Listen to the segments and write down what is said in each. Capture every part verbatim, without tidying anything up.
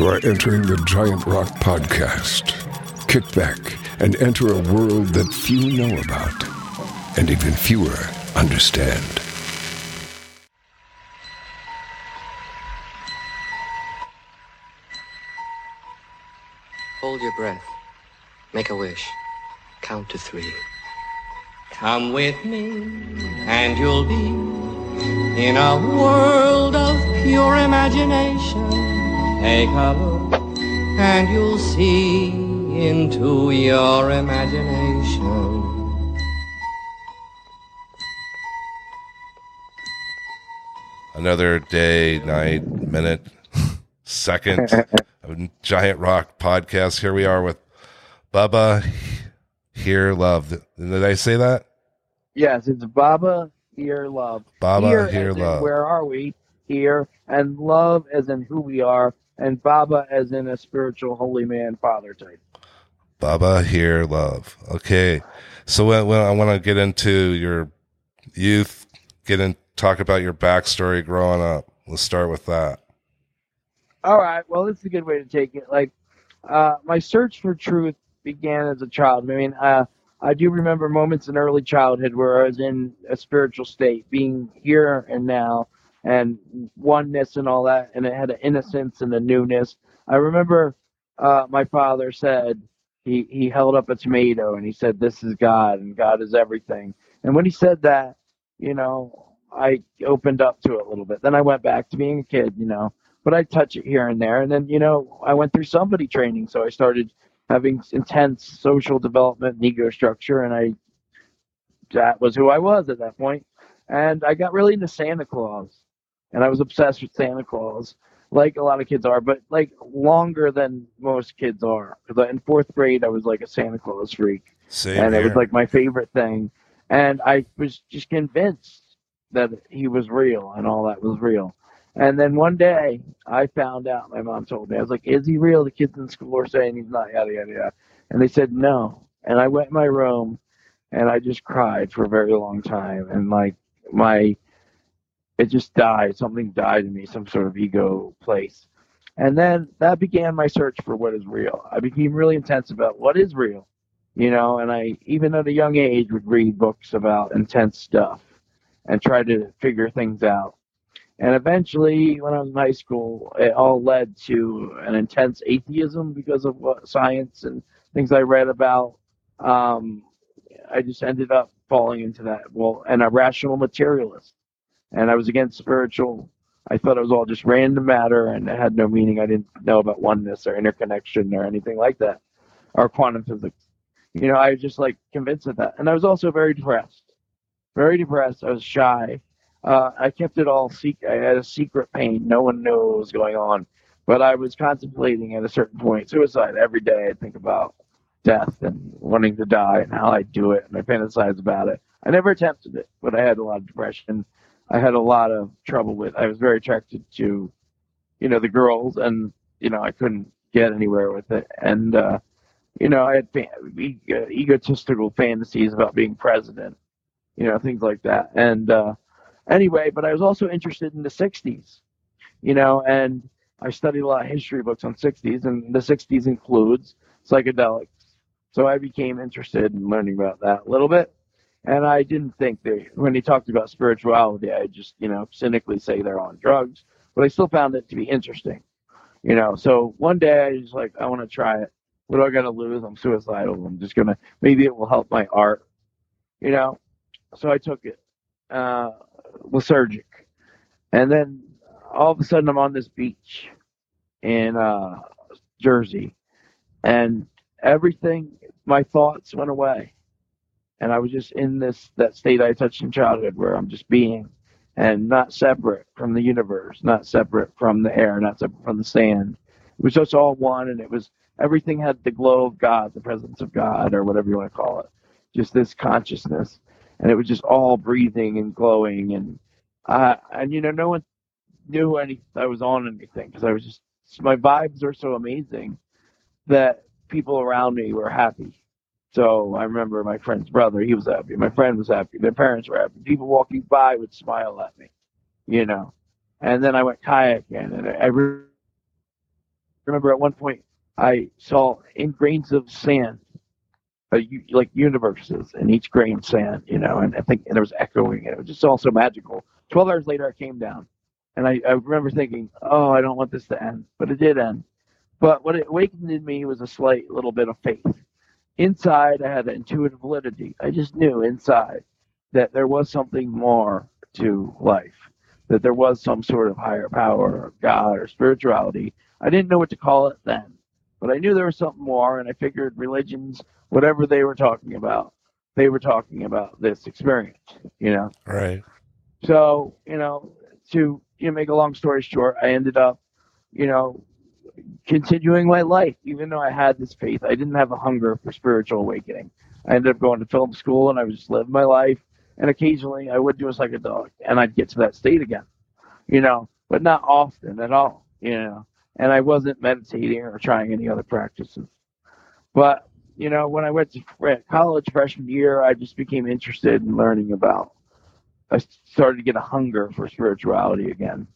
are entering the Giant Rock Podcast. Kick back and enter a world that few know about, and even fewer understand. Hold your breath. Make a wish. Count to three. Come with me, and you'll be in a world of pure imagination. Take a look, and you'll see into your imagination. Another day, night, minute, second of Giant Rock Podcast. Here we are with Bubba Here Love. Did I say that? Yes, it's Baba Here Love. Baba Here, Here as in Love. where are we? Here, and love as in who we are, and Baba as in a spiritual holy man father type. Baba Here Love. Okay, so when, when I want to get into your youth, get in, talk about your backstory growing up. Let's start with that. All right, well, this is a good way to take it. Like, uh, my search for truth began as a child. I mean, uh, I do remember moments in early childhood where I was in a spiritual state, being here and now, and oneness and all that, and it had an innocence and a newness. I remember uh, my father said, he, he held up a tomato, and he said, "This is God, and God is everything." And when he said that, you know, I opened up to it a little bit. Then I went back to being a kid, you know, but I touch it here and there. And then, you know, I went through somebody training, so I started having intense social development and ego structure, and I that was who I was at that point. And I got really into Santa Claus, and I was obsessed with Santa Claus, like a lot of kids are, but like longer than most kids are. Because in fourth grade, I was like a Santa Claus freak, Same and here. it was like my favorite thing. And I was just convinced that he was real and all that was real. And then one day, I found out, my mom told me, I was like, "Is he real?" The kids in school are saying he's not, yada, yada, yada. And they said no. And I went in my room, and I just cried for a very long time. And like, my, it just died. Something died in me, some sort of ego place. And then that began my search for what is real. I became really intense about what is real, you know, and I, even at a young age, would read books about intense stuff and try to figure things out. And eventually, when I was in high school, it all led to an intense atheism because of what science and things I read about. Um, I just ended up falling into that. Well, and a rational materialist. And I was against spiritual. I thought it was all just random matter and it had no meaning. I didn't know about oneness or interconnection or anything like that, or quantum physics. You know, I was just like convinced of that. And I was also very depressed. Very depressed. I was shy. Uh, I kept it all secret. I had a secret pain. No one knew what was going on. But I was contemplating at a certain point suicide every day. I'd think about death and wanting to die and how I'd do it. And I fantasize about it. I never attempted it, but I had a lot of depression. I had a lot of trouble with I was very attracted to, you know, the girls. And, you know, I couldn't get anywhere with it. And, uh, you know, I had fa- egotistical fantasies about being president, you know, things like that. And, uh, Anyway, but I was also interested in the sixties, you know, and I studied a lot of history books on sixties, and the sixties includes psychedelics. So I became interested in learning about that a little bit. And I didn't think that when he talked about spirituality, I just, you know, cynically say they're on drugs, but I still found it to be interesting, you know. So one day I was like, I want to try it. What do I got to lose? I'm suicidal. I'm just going to, maybe it will help my art, you know. So I took it. Uh, lethargic, and then all of a sudden I'm on this beach in uh, Jersey, and everything, my thoughts went away, and I was just in this that state I touched in childhood where I'm just being, and not separate from the universe, not separate from the air, not separate from the sand. It was just all one, and it was everything had the glow of God, the presence of God, or whatever you want to call it, just this consciousness. And it was just all breathing and glowing, and uh, and you know, no one knew any I was on anything because I was just my vibes were so amazing that people around me were happy. So I remember my friend's brother; he was happy. My friend was happy. Their parents were happy. People walking by would smile at me, you know. And then I went kayaking, and I remember at one point I saw in grains of sand, uh, u- like universes in each grain of sand, you know, and I think and there was echoing, and it was just all so magical. Twelve hours later, I came down, and I, I remember thinking, "Oh, I don't want this to end," but it did end. But what it awakened in me was a slight little bit of faith. Inside, I had an intuitive validity. I just knew inside that there was something more to life, that there was some sort of higher power, or God, or spirituality. I didn't know what to call it then, but I knew there was something more, and I figured religions, whatever they were talking about, they were talking about this experience, you know? Right. So, you know, to you know, make a long story short, I ended up, you know, continuing my life, even though I had this faith. I didn't have a hunger for spiritual awakening. I ended up going to film school, and I was just living my life. And occasionally, I would do a psychedelic, and I'd get to that state again, you know, but not often at all, you know. And I wasn't meditating or trying any other practices. But you know, when I went to college freshman year, I just became interested in learning about. I started to get a hunger for spirituality again,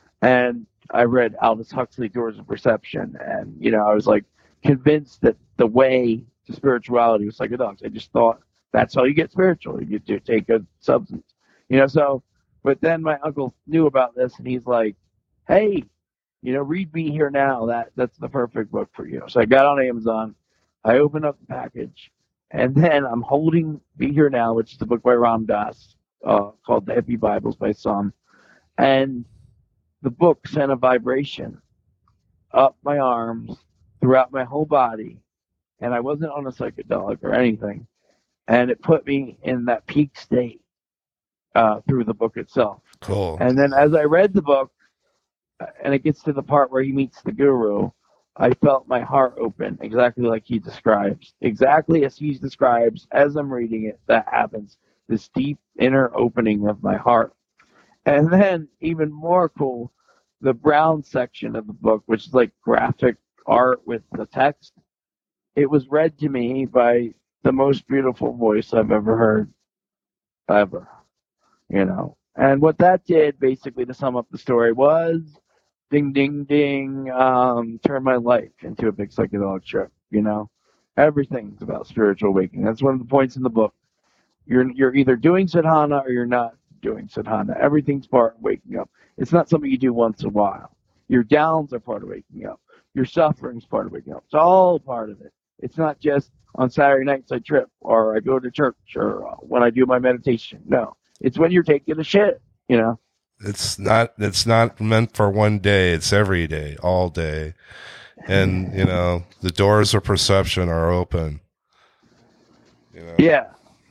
and I read Aldous Huxley, Doors of Perception, and you know, I was like convinced that the way to spirituality was psychedelics. I just thought that's how you get spiritual. You get to take a substance, you know. So, but then my uncle knew about this, and he's like, "Hey, you know, read Be Here Now. That that's the perfect book for you." So I got on Amazon. I opened up the package, and then I'm holding Be Here Now, which is the book by Ram Dass, uh, called The Hippie Bibles by some, and the book sent a vibration up my arms, throughout my whole body, and I wasn't on a psychedelic or anything, and it put me in that peak state uh, through the book itself. Cool. And then as I read the book, and it gets to the part where he meets the guru, I felt my heart open, exactly like he describes. Exactly as he describes, as I'm reading it, that happens. This deep inner opening of my heart. And then, even more cool, the brown section of the book, which is like graphic art with the text, it was read to me by the most beautiful voice I've ever heard, ever. You know. And what that did, basically, to sum up the story, was ding, ding, ding, um, turn my life into a big psychedelic trip, you know? Everything's about spiritual awakening. That's one of the points in the book. You're you're either doing sadhana or you're not doing sadhana. Everything's part of waking up. It's not something you do once in a while. Your downs are part of waking up. Your suffering's part of waking up. It's all part of it. It's not just on Saturday nights I trip or I go to church or when I do my meditation. No, it's when you're taking a shit, you know? It's not, it's not meant for one day. It's every day, all day. And, you know, the doors of perception are open. You know? Yeah.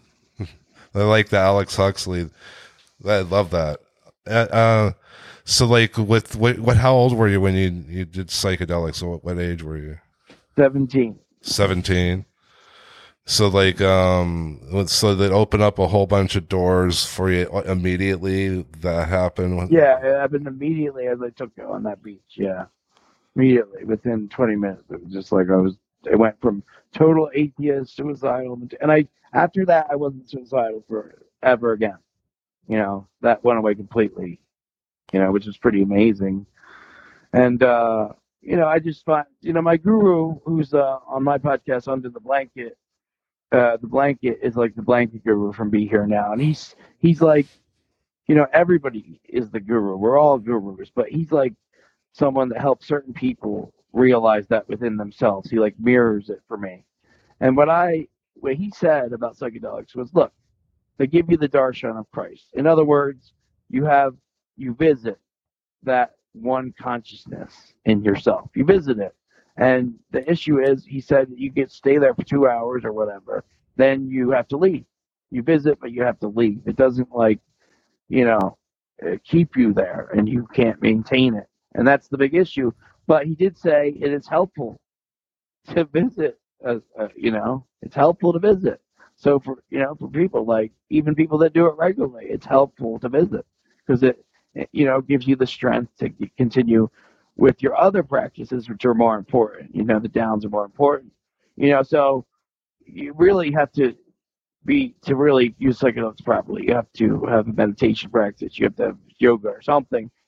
I like the Alex Huxley. I love that. Uh, uh, so like with what, what, how old were you when you, you did psychedelics? So what, what age were you? seventeen. seventeen. So like, um, so that opened up a whole bunch of doors for you immediately. That happened. Yeah, it happened immediately as I took it on that beach. Yeah, immediately within twenty minutes. It was just like I was. It went from total atheist, suicidal, and I after that I wasn't suicidal for ever again. You know, that went away completely. You know, which was pretty amazing. And uh, you know, I just find you know my guru, who's uh, on my podcast, Under the Blanket. Uh, the blanket is like the blanket guru from Be Here Now, and he's he's like, you know, everybody is the guru. We're all gurus, but he's like someone that helps certain people realize that within themselves. He like mirrors it for me. And what I what he said about psychedelics was, look, they give you the darshan of Christ. In other words, you have you visit that one consciousness in yourself. You visit it. And the issue is, he said, you get stay there for two hours or whatever, then you have to leave. You visit, but you have to leave. It doesn't like, you know, keep you there, and you can't maintain it. And that's the big issue. But he did say it is helpful to visit. Uh, uh, you know, it's helpful to visit. So for you know, for people like even people that do it regularly, it's helpful to visit because it, it, you know, gives you the strength to continue with your other practices, which are more important. You know, the downs are more important. You know, so you really have to be, to really use psychedelics properly, you have to have a meditation practice. You have to have yoga or something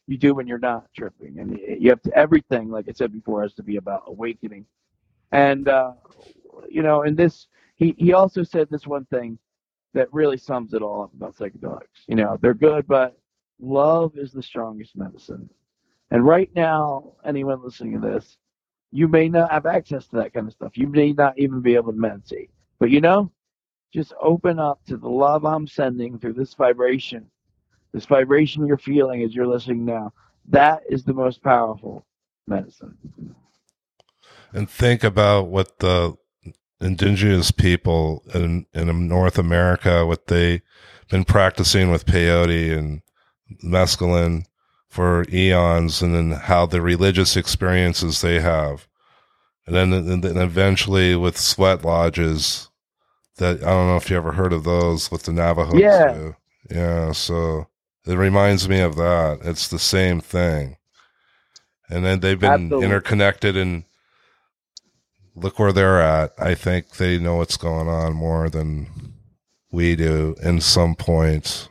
you do when you're not tripping. And you have to, everything, like I said before, has to be about awakening. And, uh, you know, and this, he, he also said this one thing that really sums it all up about psychedelics. You know, they're good, but love is the strongest medicine. And right now, anyone listening to this, you may not have access to that kind of stuff. You may not even be able to meditate. But you know, just open up to the love I'm sending through this vibration, this vibration you're feeling as you're listening now. That is the most powerful medicine. And think about what the indigenous people in, in North America, what they've been practicing with peyote and mescaline for eons, and then how the religious experiences they have. And then, and then eventually with sweat lodges that, I don't know if you ever heard of those with the Navajos. Yeah. Too. Yeah. So it reminds me of that. It's the same thing. And then they've been Absolutely. interconnected, and look where they're at. I think they know what's going on more than we do in some points.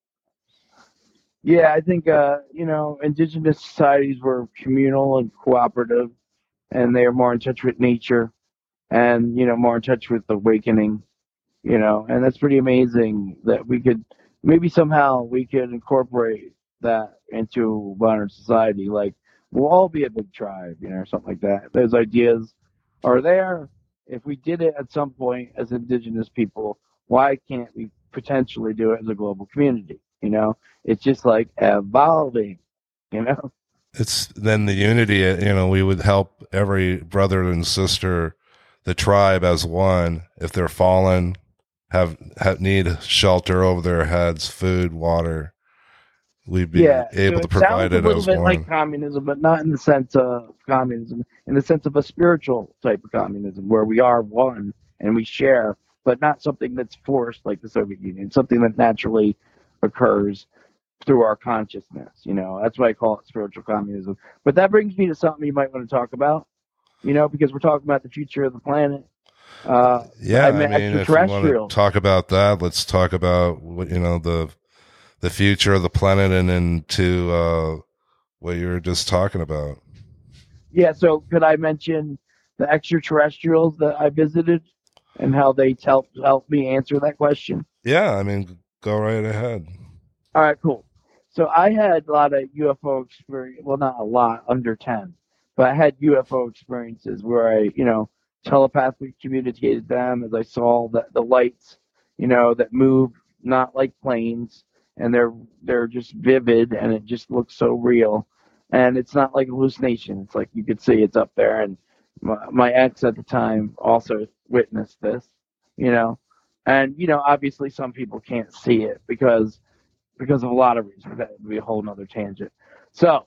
Yeah, I think, uh, you know, indigenous societies were communal and cooperative, and they are more in touch with nature and, you know, more in touch with awakening, you know, and that's pretty amazing that we could, maybe somehow we could incorporate that into modern society. Like, we'll all be a big tribe, you know, or something like that. Those ideas are there. If we did it at some point as indigenous people, why can't we potentially do it as a global community? You know, it's just like evolving, you know? It's then the unity, you know, we would help every brother and sister, the tribe as one. If they're fallen, have, have need shelter over their heads, food, water, we'd be Yeah, able so to it provide sounds a it little as bit one. like communism, but not in the sense of communism, in the sense of a spiritual type of communism where we are one and we share, but not something that's forced like the Soviet Union, something that naturally occurs through our consciousness. You know, that's why I call it spiritual communism. But that brings me to something you might want to talk about, you know, because we're talking about the future of the planet. Uh, Yeah, I mean, I mean, if you want to extraterrestrials. talk about that, let's talk about what, you know, the the future of the planet, and into uh, what you were just talking about. Yeah, so could I mention the extraterrestrials that I visited and how they helped help me answer that question? Yeah, I mean, go right ahead. All right, cool. So I had a lot of U F O experience. Well, not a lot, under ten, but I had U F O experiences where I, you know, telepathically communicated them as I saw the, the lights, you know, that move not like planes, and they're they're just vivid, and it just looks so real, and it's not like hallucination. It's like you could see it's up there, and my, my ex at the time also witnessed this, you know, and you know, obviously some people can't see it because because of a lot of reasons. That would be a whole nother tangent. So,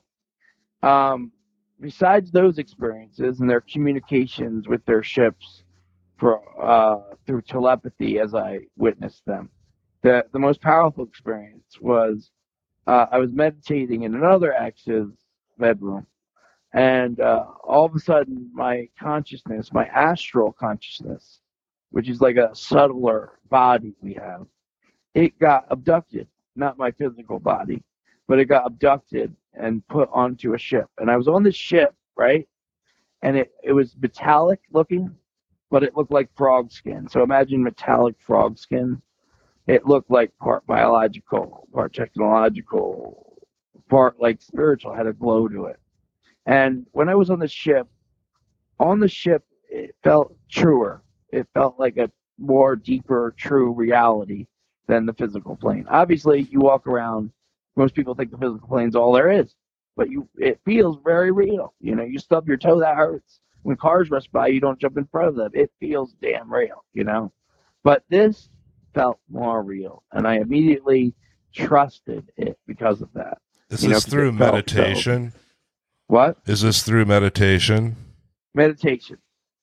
um, besides those experiences and their communications with their ships for uh, through telepathy as I witnessed them, the the most powerful experience was uh, I was meditating in another ex's bedroom, and uh, all of a sudden my consciousness, my astral consciousness, which is like a subtler body we have, it got abducted. Not my physical body, but it got abducted and put onto a ship. And I was on this ship, right? And it, it was metallic looking, but it looked like frog skin. So imagine metallic frog skin. It looked like part biological, part technological, part like spiritual, had a glow to it. And when I was on the ship, on the ship, it felt truer. It felt like a more deeper, true reality than the physical plane. Obviously, you walk around, most people think the physical plane's all there is, but you it feels very real. You know, you stub your toe, that hurts. When cars rush by, you don't jump in front of them. It feels damn real, you know. But this felt more real, and I immediately trusted it because of that. Is You know, this 'cause through it felt so- meditation? What? Is this through meditation? Meditation.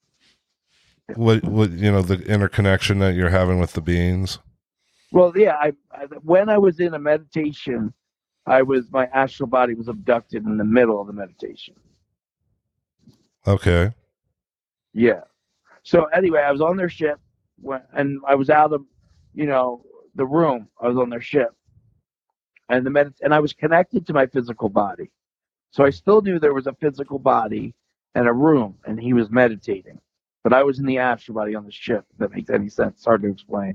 What, what, you know, the interconnection that you're having with the beings? Well, yeah, I, I when I was in a meditation, I was my astral body was abducted in the middle of the meditation. Okay. Yeah. So anyway, I was on their ship, when, and I was out of, you know, the room. I was on their ship, and the med- and I was connected to my physical body. So I still knew there was a physical body and a room, and he was meditating. But I was in the astral body on the ship, if that makes any sense. It's hard to explain.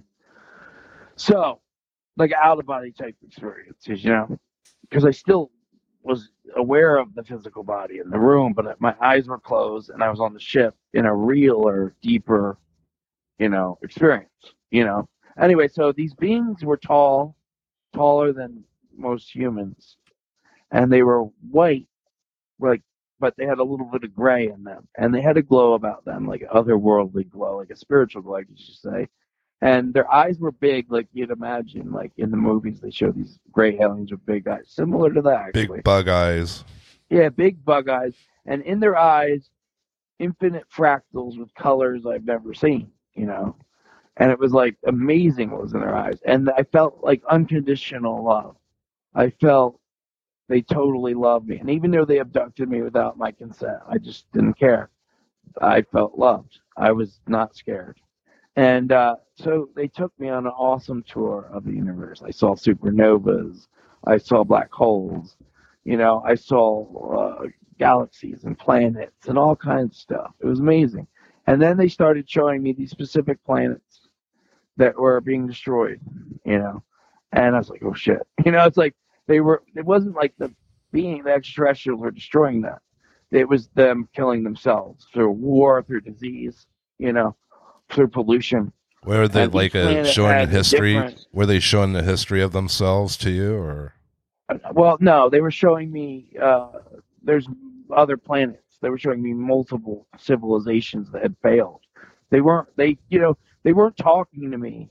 So, like an out of body type experiences, you know, because I still was aware of the physical body in the room, but my eyes were closed and I was on the ship in a realer, deeper, you know, experience, you know. Anyway, so these beings were tall, taller than most humans, and they were white, like, but they had a little bit of gray in them, and they had a glow about them, like otherworldly glow, like a spiritual glow, I could just say. And their eyes were big, like you'd imagine, like in the movies, they show these gray aliens with big eyes, similar to that, actually. Big bug eyes. Yeah, big bug eyes. And in their eyes, infinite fractals with colors I've never seen, you know. And it was like amazing what was in their eyes. And I felt like unconditional love. I felt they totally loved me. And even though they abducted me without my consent, I just didn't care. I felt loved. I was not scared. And uh, so they took me on an awesome tour of the universe. I saw supernovas. I saw black holes. You know, I saw uh, galaxies and planets and all kinds of stuff. It was amazing. And then they started showing me these specific planets that were being destroyed, you know. And I was like, oh, shit. You know, it's like they were, it wasn't like the being, the extraterrestrials were destroying that. It was them killing themselves through war, through disease, you know. Through pollution. Were they And like each a, planet showing the had history? different- Were they showing the history of themselves to you, or? Well, no, they were showing me uh, there's other planets. They were showing me multiple civilizations that had failed. They weren't. They, you know, they weren't talking to me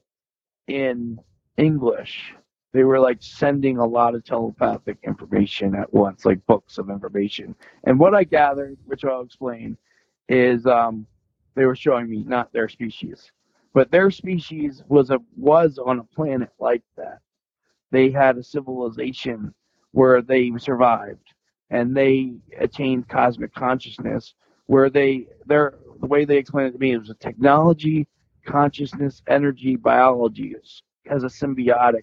in English. They were like sending a lot of telepathic information at once, like books of information. And what I gathered, which I'll explain, is um, they were showing me not their species, but their species was a was on a planet like that. They had a civilization where they survived, and they attained cosmic consciousness. Where they their the way they explained it to me, it was a technology, consciousness, energy, biology as a symbiotic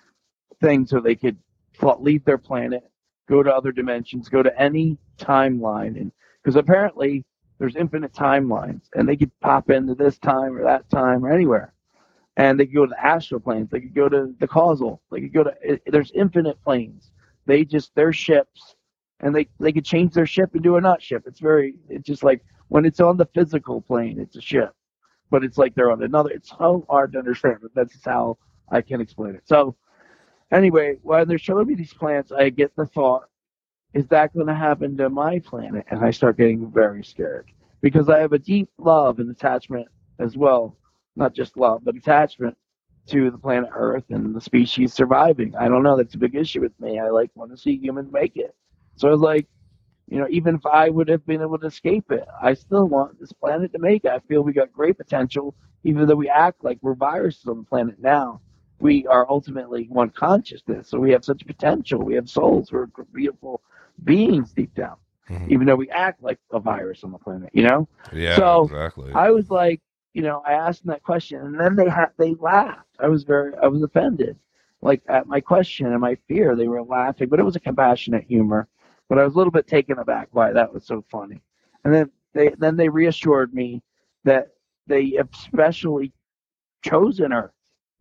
thing, so they could leave their planet, go to other dimensions, go to any timeline, and because apparently there's infinite timelines, and they could pop into this time or that time or anywhere. And they could go to the astral planes. They could go to the causal. They could go to, it, there's infinite planes. They just, they're ships, and they, they could change their ship into a not ship. It's very, it's just like when it's on the physical plane, it's a ship. But it's like they're on another, it's so hard to understand, but that's how I can explain it. So anyway, when they're showing me these planets, I get the thought, is that going to happen to my planet? And I start getting very scared because I have a deep love and attachment as well. Not just love, but attachment to the planet Earth and the species surviving. I don't know. That's a big issue with me. I like want to see humans make it. So I was like, you know, even if I would have been able to escape it, I still want this planet to make it. I feel we got great potential, even though we act like we're viruses on the planet now. We are ultimately one consciousness, so we have such potential. We have souls. We're beautiful beings deep down, mm-hmm. even though we act like a virus on the planet, you know? Yeah, so exactly. I was like, you know, I asked them that question, and then they ha- they laughed. I was very, I was offended, like at my question and my fear. They were laughing, but it was a compassionate humor. But I was a little bit taken aback why that was so funny. And then they then they reassured me that they have specially chosen Earth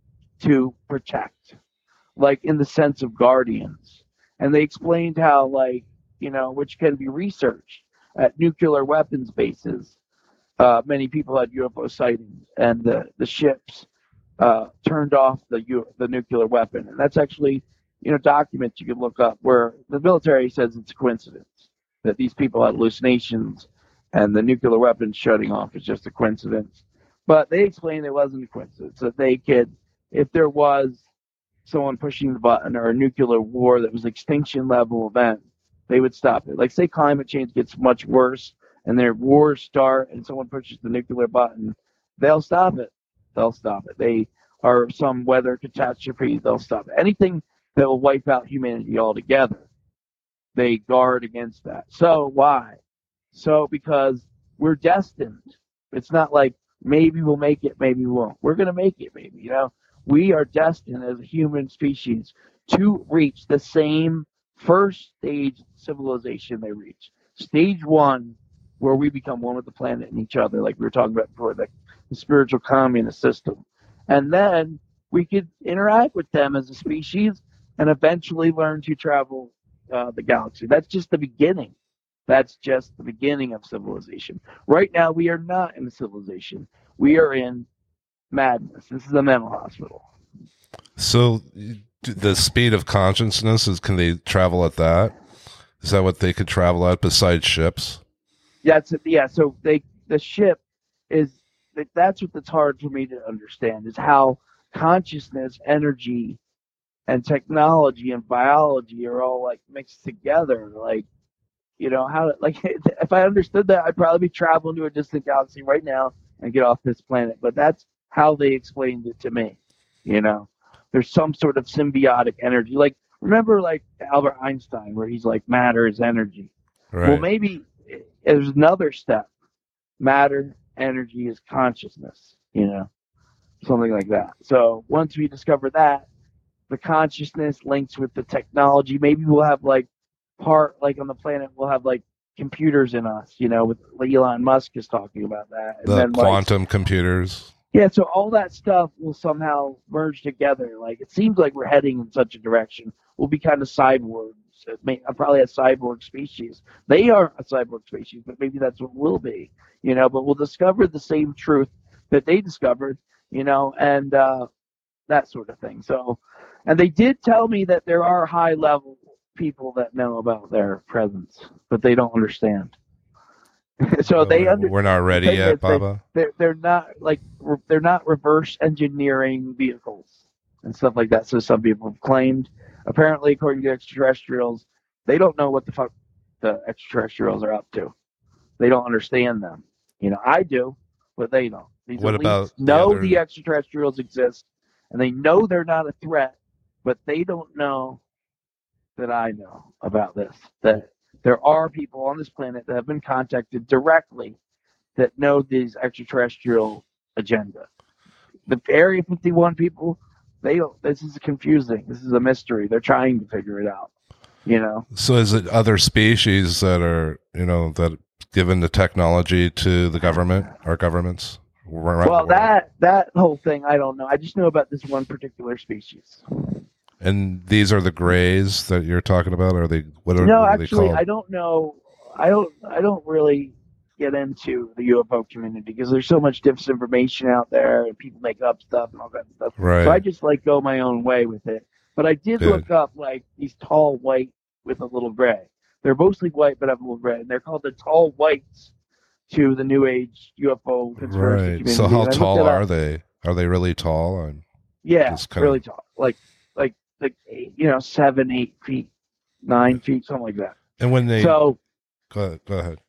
to protect, like in the sense of guardians. And they explained how, like, you know, which can be researched at nuclear weapons bases. Uh, many people had U F O sightings, and the, the ships uh, turned off the U- the nuclear weapon. And that's actually, you know, documents you can look up where the military says it's a coincidence that these people had hallucinations and the nuclear weapon shutting off is just a coincidence. But they explained it wasn't a coincidence, that they could, if there was someone pushing the button or a nuclear war that was extinction level event, they would stop it. Like, say climate change gets much worse and their wars start and someone pushes the nuclear button, they'll stop it. They'll stop it. They are some weather catastrophe, they'll stop it. Anything that will wipe out humanity altogether, they guard against that. So why? So because we're destined. It's not like maybe we'll make it, maybe we won't. We're going to make it, maybe, you know. We are destined as a human species to reach the same first stage civilization they reach. Stage one, where we become one with the planet and each other, like we were talking about before, the, the spiritual communist system. And then we could interact with them as a species and eventually learn to travel uh, the galaxy. That's just the beginning. That's just the beginning of civilization. Right now, we are not in a civilization. We are in madness. This is a mental hospital. So the speed of consciousness is, can they travel at that? Is that what they could travel at besides ships? Yeah, it's, yeah. So they the ship is that's what that's hard for me to understand is how consciousness, energy, and technology and biology are all like mixed together. Like, you know, how like if I understood that, I'd probably be traveling to a distant galaxy right now and get off this planet. But that's how they explained it to me. You know, there's some sort of symbiotic energy. Like, remember, like Albert Einstein, where he's like, matter is energy. Right. Well, maybe there's another step. Matter, energy is consciousness. You know, something like that. So once we discover that, the consciousness links with the technology. Maybe we'll have like part like on the planet we'll have like computers in us, you know, with Elon Musk is talking about that. And the then, quantum like, computers. Yeah, so all that stuff will somehow merge together. Like, it seems like we're heading in such a direction. We'll be kind of cyborgs. It may, probably a cyborg species. They are a cyborg species, but maybe that's what we'll be, you know. But we'll discover the same truth that they discovered, you know, and uh, that sort of thing. So, and they did tell me that there are high-level people that know about their presence, but they don't understand. so Oh, they under- we're not ready yet, Baba. They, they're they're not like re- they're not reverse engineering vehicles and stuff like that. So some people have claimed. Apparently, according to extraterrestrials, they don't know what the fuck the extraterrestrials are up to. They don't understand them. You know, I do, but they don't. These What elites about the know other- the extraterrestrials exist, and they know they're not a threat, but they don't know that I know about this. That there are people on this planet that have been contacted directly that know these extraterrestrial agenda. The Area fifty-one people, they don't. This is confusing. This is a mystery. They're trying to figure it out. You know. So is it other species that are, you know, that given the technology to the government, our governments? Well, that that whole thing, I don't know. I just know about this one particular species. And these are the grays that you're talking about? Are they what are, no, what are actually, they called? I don't know. I don't. I don't really get into the U F O community because there's so much disinformation out there, and people make up stuff and all that stuff. Right. So I just like go my own way with it. But I did Good. look up like these tall white with a little gray. They're mostly white, but have a little gray, and they're called the tall whites to the New Age U F O conspiracy Right. community. So how And I looked tall it up. are they? Are they really tall? I'm Yeah, just kinda- really tall, like like like eight, you know, seven, eight feet, nine feet, something like that. And when they So, go ahead, go ahead.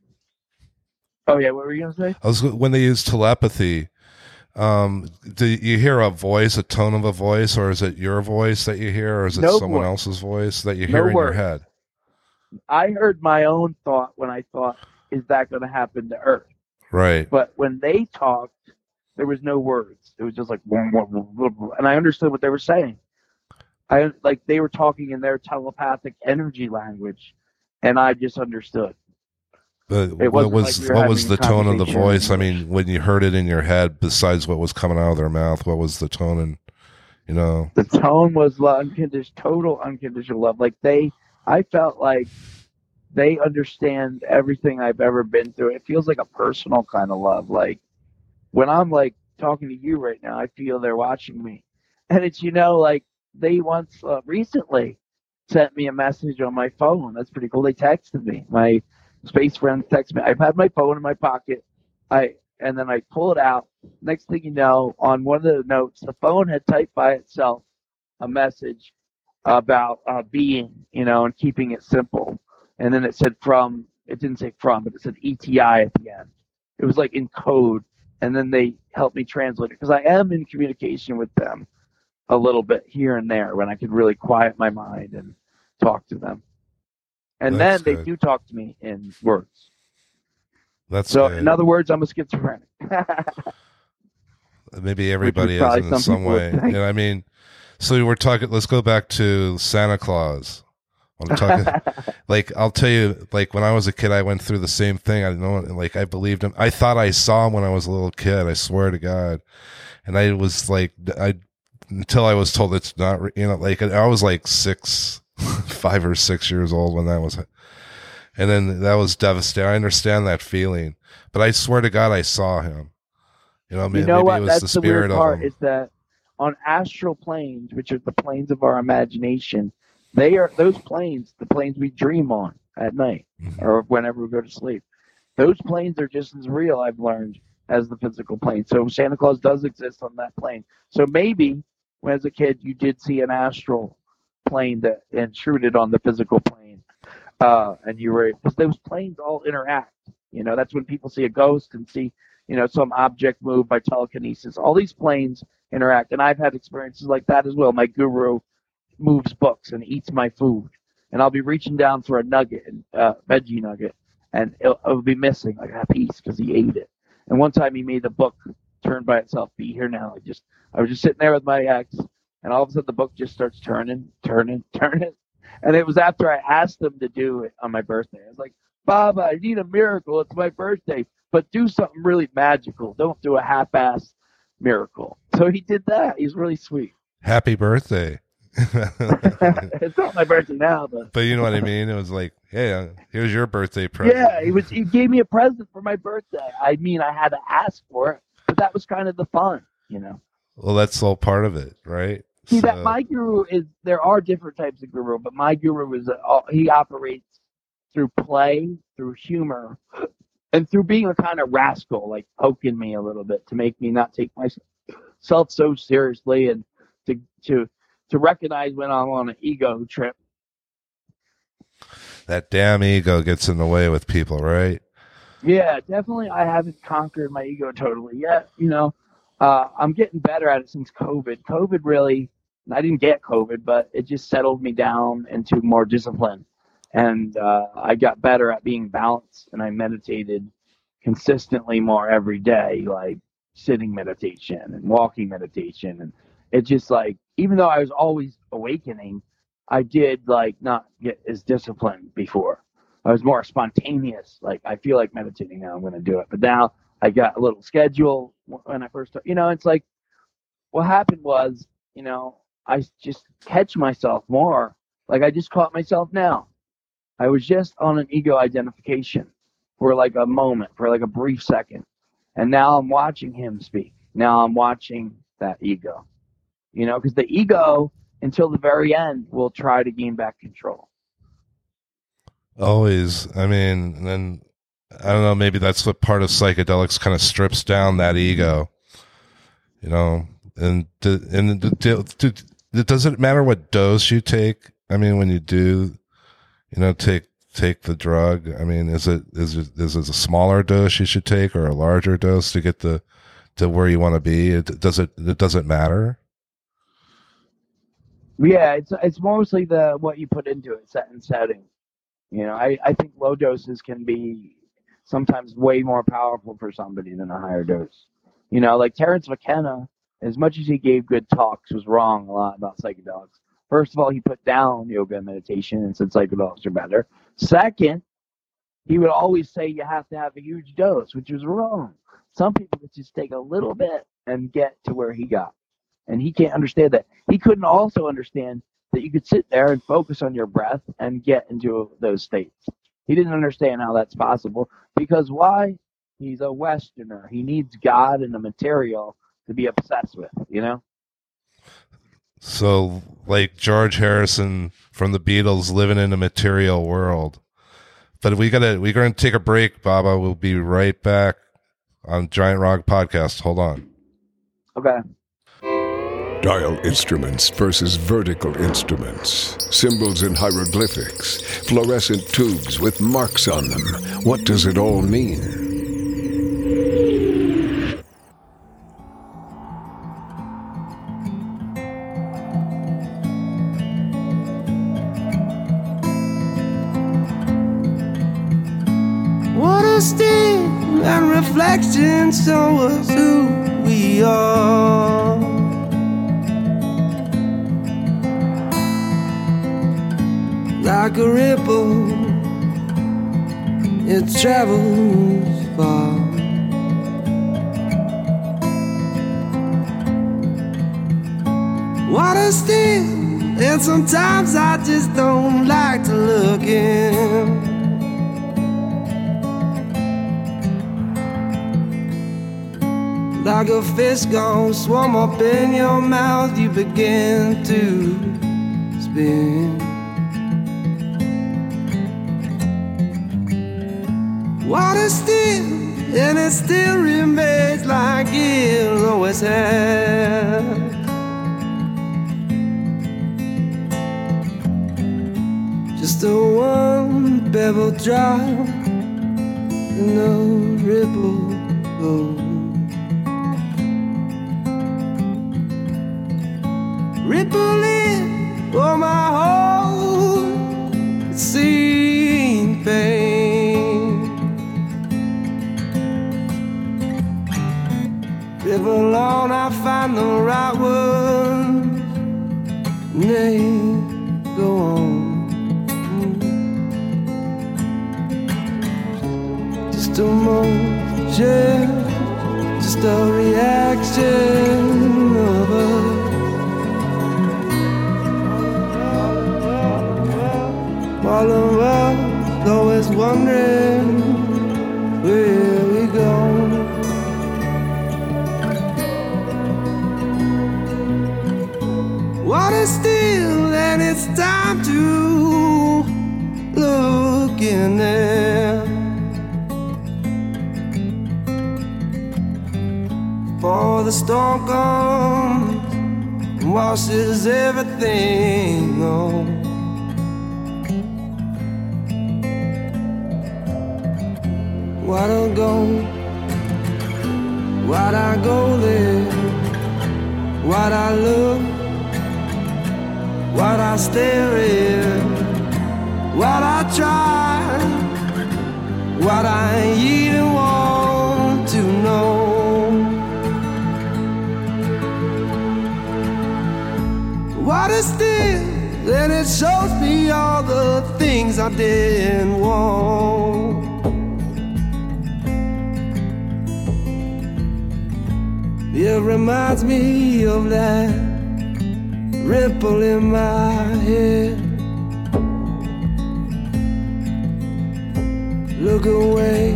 oh yeah, what were you gonna say? I was when they use telepathy. Um, do you hear a voice, a tone of a voice, or is it your voice that you hear, or is it No someone voice. else's voice that you No hear in your words. head? I heard my own thought when I thought, "Is that going to happen to Earth?" Right. But when they talked, there was no words. It was just like, and I understood what they were saying. I like they were talking in their telepathic energy language, and I just understood. But It what wasn't was like we were what was having the a tone of the conversation in voice? I English. mean, when you heard it in your head, besides what was coming out of their mouth, what was the tone? And you know, The tone was love, unconditional, total unconditional love. Like they, I felt like they understand everything I've ever been through. It feels like a personal kind of love. Like when I'm like talking to you right now, I feel they're watching me, and it's you know like they once uh, recently sent me a message on my phone. That's pretty cool. They texted me. My space friends text me. I've had my phone in my pocket. I and then I pull it out. Next thing you know, on one of the notes, the phone had typed by itself a message about uh, being, you know, and keeping it simple. And then it said from. It didn't say from, but it said E T I at the end. It was like in code. And then they helped me translate it because I am in communication with them a little bit here and there when I could really quiet my mind and talk to them. And That's then good. they do talk to me in words. that's So, good. in other words, I'm a schizophrenic. Maybe everybody probably is in some some people would way. think. And I mean, So we were talking. Let's go back to Santa Claus. I'm talking. Like I'll tell you. Like when I was a kid, I went through the same thing. I know. Like I believed him. I thought I saw him when I was a little kid. I swear to God. And I was like, I until I was told it's not. You know, like I was like six, five or six years old when that was. And then that was devastating. I understand that feeling, but I swear to God, I saw him. You know, maybe, you know maybe what? it was That's the the spirit weird part of him. is that on astral planes, which are the planes of our imagination, they are those planes, the planes we dream on at night Mhm. or whenever we go to sleep. Those planes are just as real, I've learned, as the physical plane. So Santa Claus does exist on that plane. So maybe when as a kid you did see an astral plane that intruded on the physical plane. Uh, and you were, because those planes all interact. You know, that's when people see a ghost and see, you know, some object move by telekinesis. All these planes interact. And I've had experiences like that as well. My guru moves books and eats my food. And I'll be reaching down for a nugget, uh, veggie nugget, and it'll, it'll be missing like a piece because he ate it. And one time he made the book turn by itself. Be here now. I just, I was just sitting there with my ex, and all of a sudden the book just starts turning, turning, turning. And it was after I asked him to do it on my birthday. I was like, Bob, I need a miracle. It's my birthday. But do something really magical. Don't do a half-ass miracle. So he did that. He's really sweet. Happy birthday. It's not my birthday now, but But you know what I mean? It was like, hey, uh, here's your birthday present. yeah, he was. He gave me a present for my birthday. I mean, I had to ask for it, but that was kind of the fun, you know. Well, that's all part of it, right? See, So- that my guru is. There are different types of guru, but my guru is. Uh, he operates through play, through humor, and through being a kind of rascal, like poking me a little bit to make me not take myself so seriously, and to to to recognize when I'm on an ego trip. that damn ego gets in the way with people, right? Yeah, definitely. I haven't conquered my ego totally yet. You know, uh, I'm getting better at it since COVID. COVID really, I didn't get COVID, but it just settled me down into more discipline. And uh, I got better at being balanced, and I meditated consistently more every day, like sitting meditation and walking meditation. And it just like, even though I was always awakening, I did like not get as disciplined before. I was more spontaneous. Like, I feel like meditating now, I'm going to do it. But now I got a little schedule when I first started. You know, it's like what happened was, you know, I just catch myself more. Like I just caught myself now. I was just on an ego identification for like a moment, for like a brief second. And now I'm watching him speak. Now I'm watching that ego. You know, because the ego, until the very end, will try to gain back control. Always. I mean, and then I don't know, maybe that's what part of psychedelics kind of strips down that ego, you know, and, and does it matter what dose you take? I mean, when you do, you know, take, take the drug, I mean, is it, is it, is it a smaller dose you should take or a larger dose to get the, to where you want to be? It, does it, it doesn't matter? Yeah, it's it's mostly the what you put into it, set and setting. You know, I, I think low doses can be sometimes way more powerful for somebody than a higher dose. You know, like Terrence McKenna, as much as he gave good talks, was wrong a lot about psychedelics. First of all, he put down yoga and meditation and said psychedelics are better. Second, he would always say you have to have a huge dose, which was wrong. Some people could just take a little bit and get to where he got. And he can't understand that. He couldn't also understand that you could sit there and focus on your breath and get into those states. He didn't understand how that's possible because why? He's a Westerner. He needs God and the material to be obsessed with, you know? So like George Harrison from the Beatles living in a material world. But we gotta, we're going to take a break, Baba. We'll be right back on Giant Rock Podcast. Hold on. Okay. Dial instruments versus vertical instruments. Symbols in hieroglyphics. Fluorescent tubes with marks on them. What does it all mean? What a sting and reflection, so was who we are. like a ripple, it travels far. Water still, and sometimes I just don't like to look in. Like a fish gone swim up in your mouth, you begin to spin. Water still, and it still remains like it always has. Just a one pebble drop and no ripple goes. Ripple in for my whole scene pain. Ripple on, I find the right words, and they go on. Just a motion, just a reaction of us. All of us always wondering where we go. Water still, and it's time to look in there. For the storm comes and washes everything on. Why'd I go? Why'd I go there? Why'd I look? Why'd I stare in? Why'd I try? Why'd I even want to know? Water still, and it shows me all the things I didn't want. It reminds me of that ripple in my head. Look away,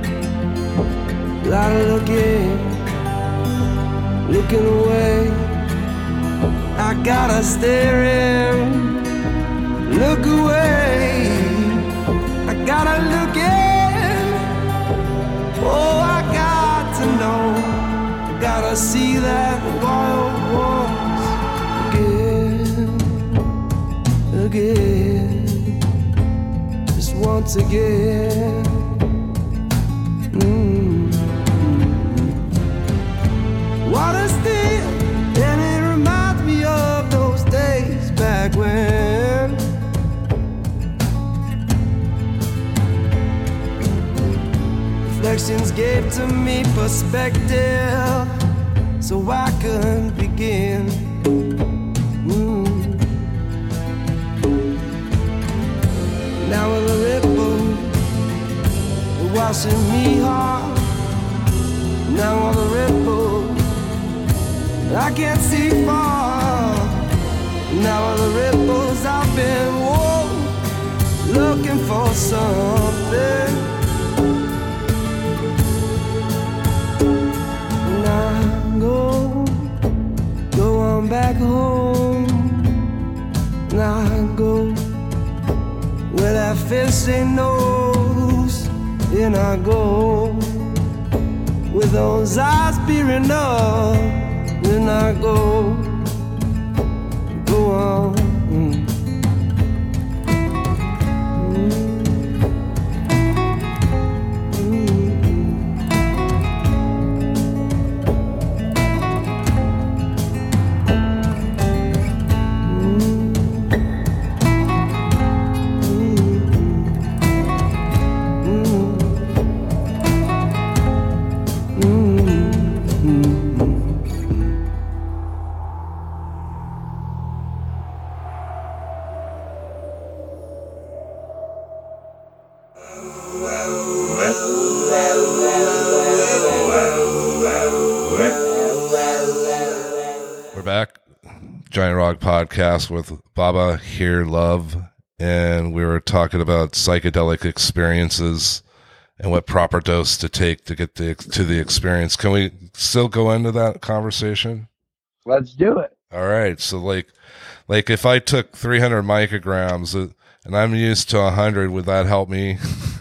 lot of looking, looking away. I gotta stare in, look away. I gotta look in, oh, I got to know. Gotta see that wild once again, again, just once again. Mm-hmm. Water still, and it reminds me of those days back when reflections gave to me perspective, so I could begin. Mm. Now with a ripple washing me hard. Now with a ripple I can't see far. Now with the ripples I've been whoa, looking for something. Go, go on back home. Now I go where that fish ain't knows. And I go with those eyes peering up. And I go, go on. back, Giant Rock Podcast with Baba Here Love, and we were talking about psychedelic experiences and what proper dose to take to get the, to the experience. Can we still go into that conversation? Let's do it. All right. So like, like if I took three hundred micrograms uh, and I'm used to one hundred, would that help me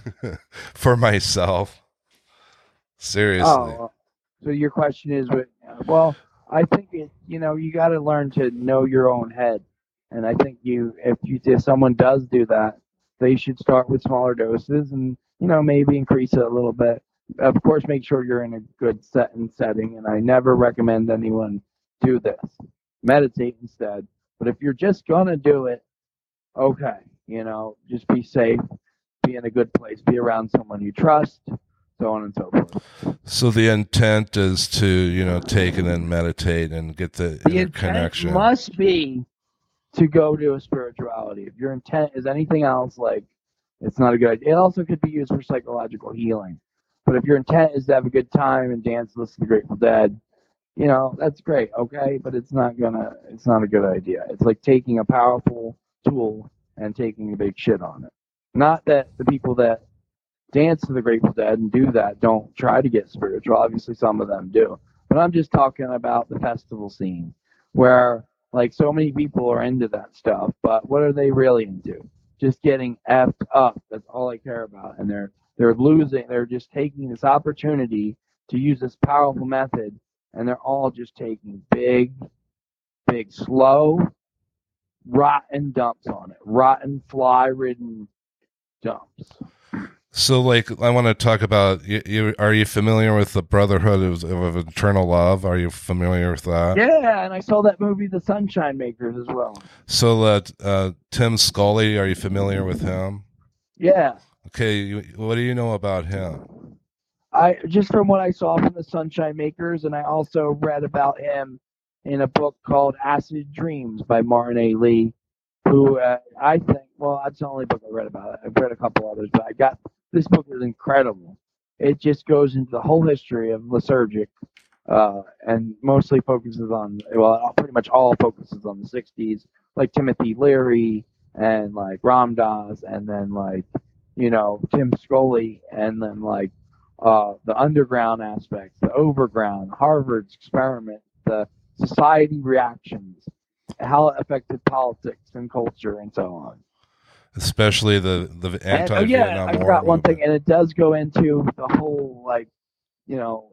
for myself? Seriously. Oh, so your question is, well, I think it, you know, you got to learn to know your own head. And I think you, if you, if someone does do that, they should start with smaller doses and, you know, maybe increase it a little bit. Of course, make sure you're in a good set and setting. And I never recommend anyone do this. Meditate instead. But if you're just going to do it, okay, you know, just be safe, be in a good place, be around someone you trust, so on and so forth. So the intent is to, you know, take and then meditate and get the, the inner connection. Must be to go to a spirituality. If your intent is anything else, like, it's not a good idea. It also could be used for psychological healing. But if your intent is to have a good time and dance, listen to Grateful Dead, you know, that's great, okay? But it's not gonna, it's not a good idea. It's like taking a powerful tool and taking a big shit on it. Not that the people that dance to the Grateful Dead and do that don't try to get spiritual. Obviously, some of them do. But I'm just talking about the festival scene where, like, so many people are into that stuff. But what are they really into? Just getting effed up. That's all I care about. And they're they're losing. They're just taking this opportunity to use this powerful method, and they're all just taking big, big, slow, rotten dumps on it. Rotten, fly-ridden dumps. So, like, I want to talk about, you, you, are you familiar with the Brotherhood of, of Eternal Love? Are you familiar with that? Yeah, and I saw that movie, The Sunshine Makers, as well. So, uh, uh, Tim Scully, are you familiar with him? Yeah. Okay, you, what do you know about him? I just from what I saw from The Sunshine Makers, and I also read about him in a book called Acid Dreams by Martin A. Lee, who uh, I think, well, that's the only book I read about it. I've read a couple others, but I got, this book is incredible. It just goes into the whole history of Lysergic, uh, and mostly focuses on, well, pretty much all focuses on the sixties, like Timothy Leary and like Ram Dass, and then like, you know, Tim Scully, and then like uh, the underground aspects, the overground, Harvard's experiment, the society reactions, how it affected politics and culture, and so on. Especially the the And, oh, anti-Vietnam yeah, I War forgot one movement. thing, and it does go into the whole, like, you know,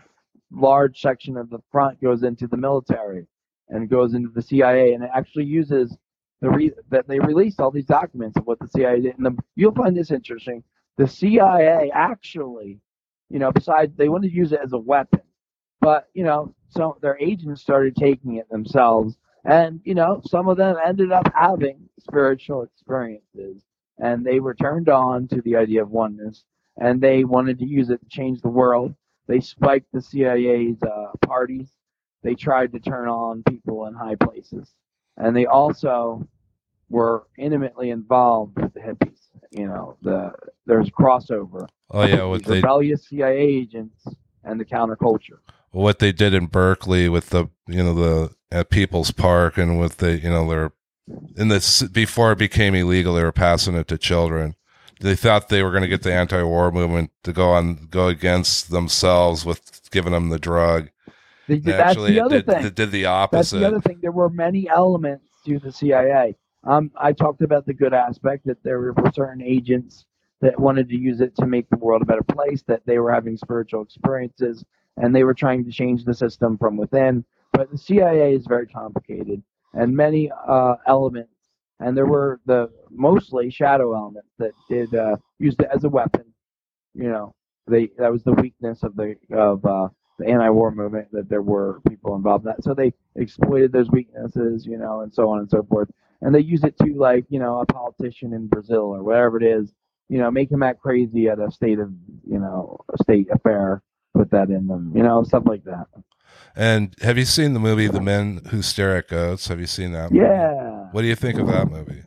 large section of the front goes into the military and goes into the C I A, and it actually uses the re- that they released all these documents of what the C I A did. And the, you'll find this interesting. The C I A actually, you know, besides they wanted to use it as a weapon, but you know, so their agents started taking it themselves. And, you know, some of them ended up having spiritual experiences, and they were turned on to the idea of oneness, and they wanted to use it to change the world. They spiked the C I A's uh, parties. They tried to turn on people in high places. And they also were intimately involved with the hippies. You know, the there's crossover. Oh yeah, what These they rebellious C I A agents and the counterculture. what they did in Berkeley with the you know the at People's Park, and with the you know they're in this before it became illegal, they were passing it to children. They thought they were going to get the anti-war movement to go on go against themselves with giving them the drug. They did, that's Actually, the it other did, thing. it did the That's opposite. the other thing. There were many elements to the C I A. Um, I talked about the good aspect, that there were certain agents that wanted to use it to make the world a better place, that they were having spiritual experiences, and they were trying to change the system from within. But the C I A is very complicated, and many uh, elements, and there were the mostly shadow elements that did uh, used it as a weapon. You know, they that was the weakness of the of uh, the anti-war movement, that there were people involved in that. So they exploited those weaknesses, you know, and so on and so forth. And they use it to, like, you know, a politician in Brazil or whatever it is, you know, make him act crazy at a state of, you know, a state affair, put that in them, you know, stuff like that. And have you seen the movie The Men Who Stare at Goats? Have you seen that movie? Yeah. What do you think of that movie?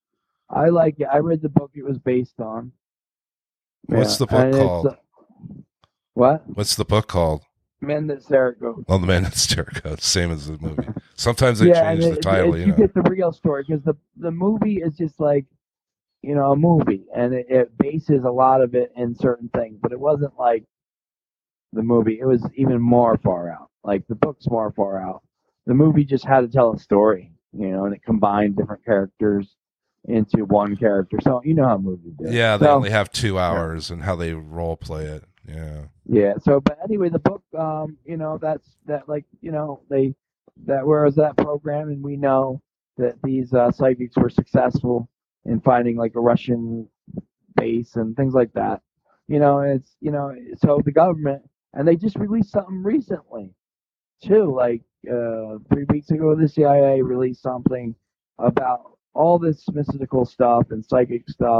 I like it. I read the book it was based on. What's Yeah, the book and it's, called? uh, what? What's the book called? Men That Stare at Goats. Well, the Man That Stare at Goats, same as the movie. Sometimes they Yeah, change and the it, title, it, you you know. get the real story because the the movie is just like, you know, a movie, and it, it bases a lot of it in certain things, but it wasn't like the movie. It was even more far out. Like the book's more far out. The movie just had to tell a story, you know, and it combined different characters into one character. So you know how movies do. Yeah, they so, only have two hours and how they role play it. Yeah. Yeah. So, but anyway, the book, um, you know, that's that, like, you know, they that whereas that program, and we know that these uh, psychics were successful in finding like a Russian base and things like that. You know, it's you know, so the government, and they just released something recently, too. Like uh, three weeks ago, the C I A released something about all this mystical stuff and psychic stuff,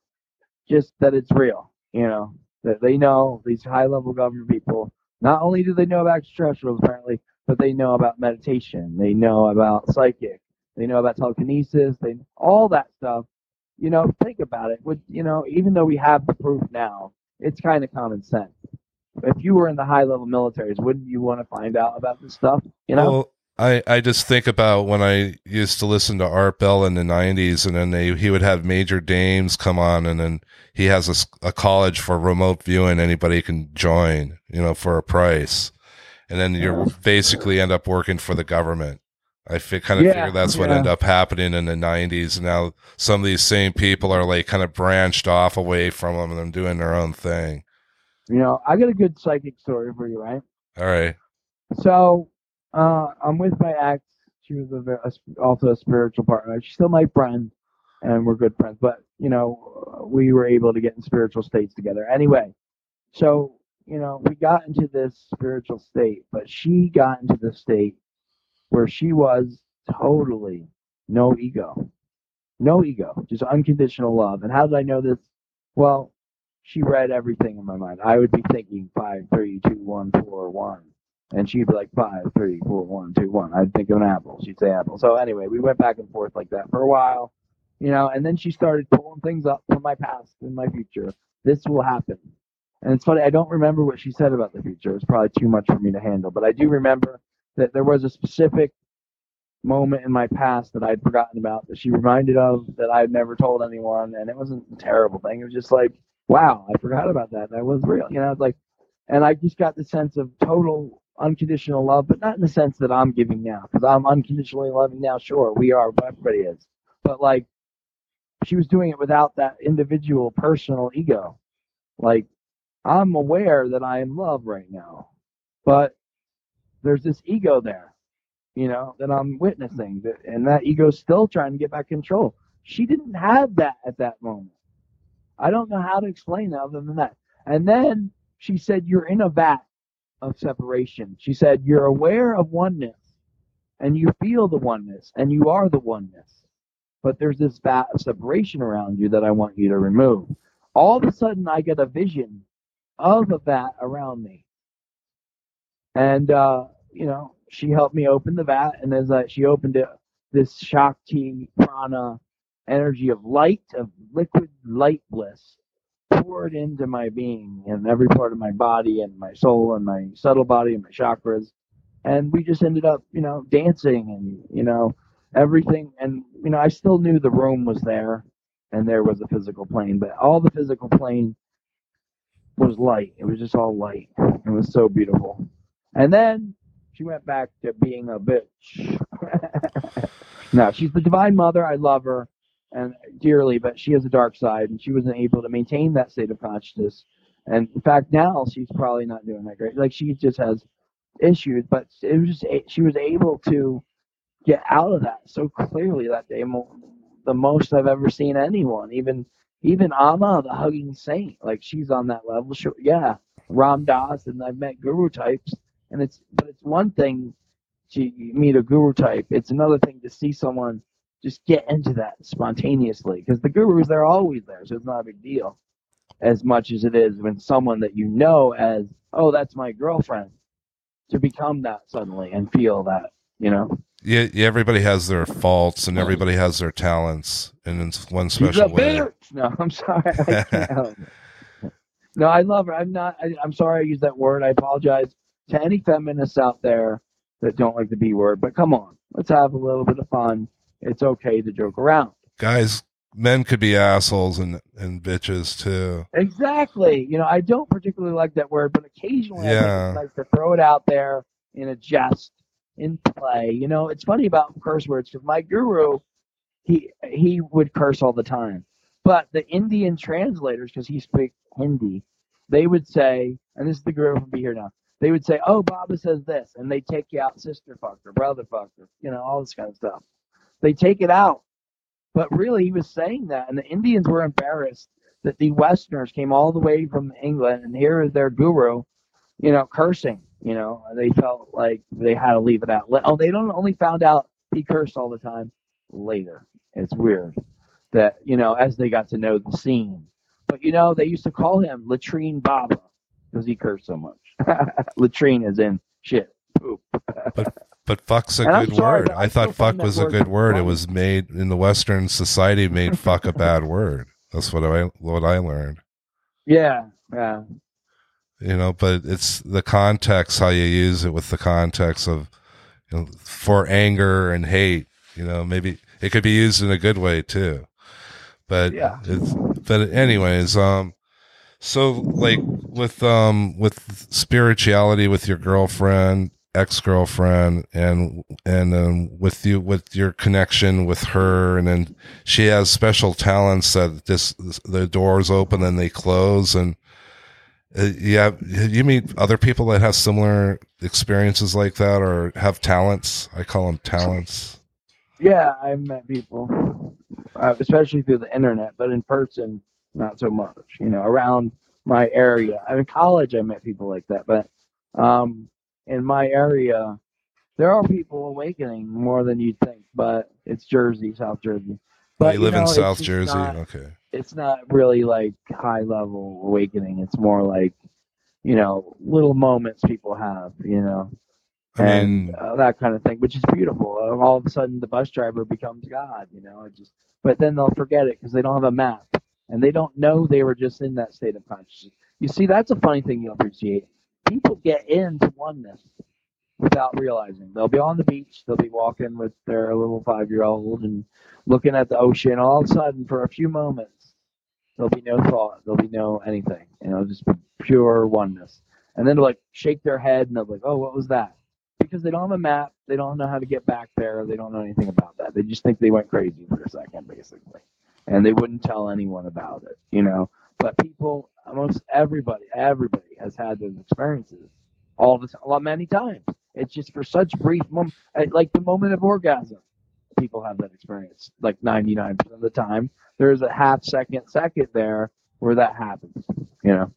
just that it's real. You know, that they know, these high level government people, not only do they know about extraterrestrials apparently, but they know about meditation, they know about psychic, they know about telekinesis, they all that stuff. You know, think about it. With you know, even though we have the proof now, it's kind of common sense. If you were in the high level militaries, wouldn't you want to find out about this stuff? You know. Well, I, I just think about when I used to listen to Art Bell in the nineties, and then they, he would have Major Dames come on, and then he has a, a college for remote viewing. Anybody can join, you know, for a price. And then you basically end up working for the government. I fi- kind of Yeah, figure that's what yeah. ended up happening in the nineties. And now some of these same people are like kind of branched off away from them, and they're doing their own thing. You know, I got a good psychic story for you, right? All right. So, uh, I'm with my ex. She was a, ve- a sp- also a spiritual partner. She's still my friend, and we're good friends. But you know, we were able to get in spiritual states together. Anyway, so you know, we got into this spiritual state, but she got into the state where she was totally no ego, no ego, just unconditional love. And how did I know this? Well, she read everything in my mind. I would be thinking five, three, two, one, four, one. And she'd be like five, three, four, one, two, one. I'd think of an apple. She'd say apple. So anyway, we went back and forth like that for a while, you know. And then she started pulling things up from my past and my future. This will happen. And it's funny. I don't remember what she said about the future. It's probably too much for me to handle. But I do remember that there was a specific moment in my past that I'd forgotten about that she reminded of that I'd never told anyone. And it wasn't a terrible thing. It was just like, wow, I forgot about that. That was real. You know, it's like, and I just got the sense of total unconditional love, but not in the sense that I'm giving now, because I'm unconditionally loving now. Sure, we are, but everybody is. But like, she was doing it without that individual personal ego. Like, I'm aware that I am love right now, but there's this ego there, you know, that I'm witnessing, that, and that ego's still trying to get back control. She didn't have that at that moment. I don't know how to explain it other than that. And then she said, you're in a vat of separation. She said, you're aware of oneness, and you feel the oneness, and you are the oneness. But there's this vat of separation around you that I want you to remove. All of a sudden, I get a vision of a vat around me. And, uh, you know, she helped me open the vat, and as I, she opened it, this Shakti prana energy of light, of liquid light bliss, poured into my being and every part of my body and my soul and my subtle body and my chakras. And we just ended up, you know, dancing and, you know, everything. And, you know, I still knew the room was there and there was a physical plane, but all the physical plane was light. It was just all light. It was so beautiful. And then she went back to being a bitch. No, she's the Divine Mother. I love her and dearly, but she has a dark side, and she wasn't able to maintain that state of consciousness. And in fact, now she's probably not doing that great. Like, she just has issues, but it was just she was able to get out of that so clearly that day, the most I've ever seen anyone. Even even Amma, the hugging saint, like, she's on that level. Sure, yeah, Ram Dass, and I've met guru types, and it's but it's one thing to meet a guru type. It's another thing to see someone just get into that spontaneously, because the gurus, they're always there, so it's not a big deal as much as it is when someone that you know as, oh, that's my girlfriend, to become that suddenly and feel that, you know. Yeah, yeah, everybody has their faults and everybody has their talents in one special She's a way. bitch. No, I'm sorry. I can't help it. No, I love her. I'm not. I, I'm sorry I used that word. I apologize to any feminists out there that don't like the B word, but come on, let's have a little bit of fun. It's okay to joke around. Guys, men could be assholes and, and bitches too. Exactly. You know, I don't particularly like that word, but occasionally Yeah. I think it's nice to throw it out there in a jest, in play. You know, it's funny about curse words because my guru, he he would curse all the time. But the Indian translators, because he speaks Hindi, they would say, and this is the guru from Be Here Now, they would say, oh, Baba says this, and they take you out sister fucker, brother fucker, you know, all this kind of stuff. They take it out. But really, he was saying that, and the Indians were embarrassed that the Westerners came all the way from England, and here is their guru, you know, cursing, you know. They felt like they had to leave it out. Oh, they don't only found out he cursed all the time later. It's weird that, you know, as they got to know the scene. But, you know, they used to call him Latrine Baba because he cursed so much. Latrine is in shit, poop. But but fuck's a And I'm good sorry, word. but I I thought still fuck find that was a word good word. It funny. was made in the Western society made fuck a bad word. That's what I what I learned. Yeah, yeah. You know, but it's the context, how you use it with the context of, you know, for anger and hate. You know, maybe it could be used in a good way too. But Yeah. it's, but anyways, um, so like with um with spirituality with your girlfriend, ex-girlfriend, and and um, with you with your connection with her, and then she has special talents that this the doors open and they close, and uh, yeah, you meet other people that have similar experiences like that or have talents. I call them talents. Yeah, I've met people, uh, especially through the internet, but in person, not so much. You know, around my area. I mean, college, I met people like that, but um, in my area, there are people awakening more than you'd think. But it's Jersey, South Jersey. But Oh, you live know, in it's South just Jersey? not- Okay. It's not really like high level awakening. It's more like, you know, little moments people have. You know. I and mean, uh, that kind of thing, which is beautiful. Uh, all of a sudden, the bus driver becomes God, you know. It just, but then they'll forget it because they don't have a map and they don't know they were just in that state of consciousness. You see, that's a funny thing you'll appreciate. People get into oneness without realizing. They'll be on the beach, they'll be walking with their little five-year-old and looking at the ocean. All of a sudden, for a few moments, there'll be no thought, there'll be no anything, you know, just pure oneness. And then they'll like shake their head and they'll be like, "Oh, what was that?" Because they don't have a map, they don't know how to get back there, they don't know anything about that. They just think they went crazy for a second, basically. And they wouldn't tell anyone about it, you know. But people, almost everybody, everybody has had those experiences all the time, well, many times. It's just for such brief moments, like the moment of orgasm. People have that experience, like ninety-nine percent of the time. There's a half second, second there where that happens, you know.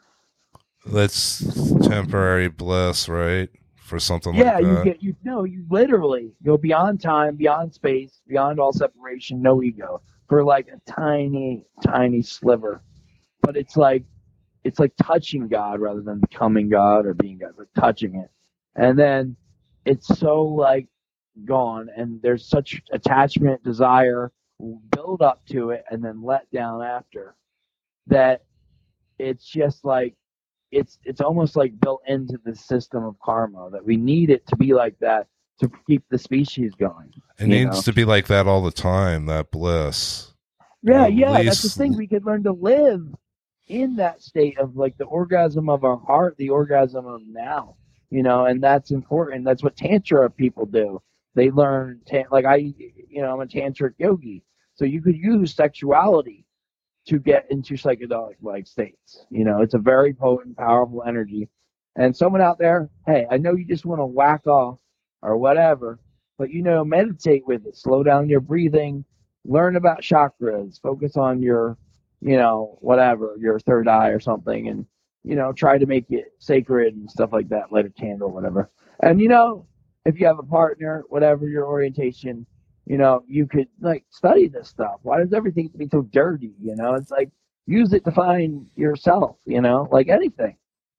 that's temporary bliss, right? For something Yeah, like that. you get you know you literally go beyond time, beyond space, beyond all separation, no ego for like a tiny, tiny sliver. But it's like it's like touching God rather than becoming God or being God, but touching it, and then it's so like gone, and there's such attachment, desire, build up to it, and then let down after that. It's just like. It's it's almost like built into the system of karma that we need it to be like that to keep the species going. It you needs know? to be like that all the time, that bliss. Yeah, At yeah, that's the least- thing. We could learn to live in that state of like the orgasm of our heart, the orgasm of now, you know, and that's important. That's what Tantra people do. They learn, ta- like I, you know, I'm a Tantric yogi. So you could use sexuality to get into psychedelic like states. You know, it's a very potent, powerful energy. And someone out there, hey, I know you just want to whack off or whatever, but you know, meditate with it. Slow down your breathing, learn about chakras, focus on your, you know, whatever, your third eye or something, and, you know, try to make it sacred and stuff like that, light a candle, whatever. And, you know, if you have a partner, whatever your orientation, you know, you could like study this stuff. Why does everything have to be so dirty? You know, it's like use it to find yourself, you know, like anything.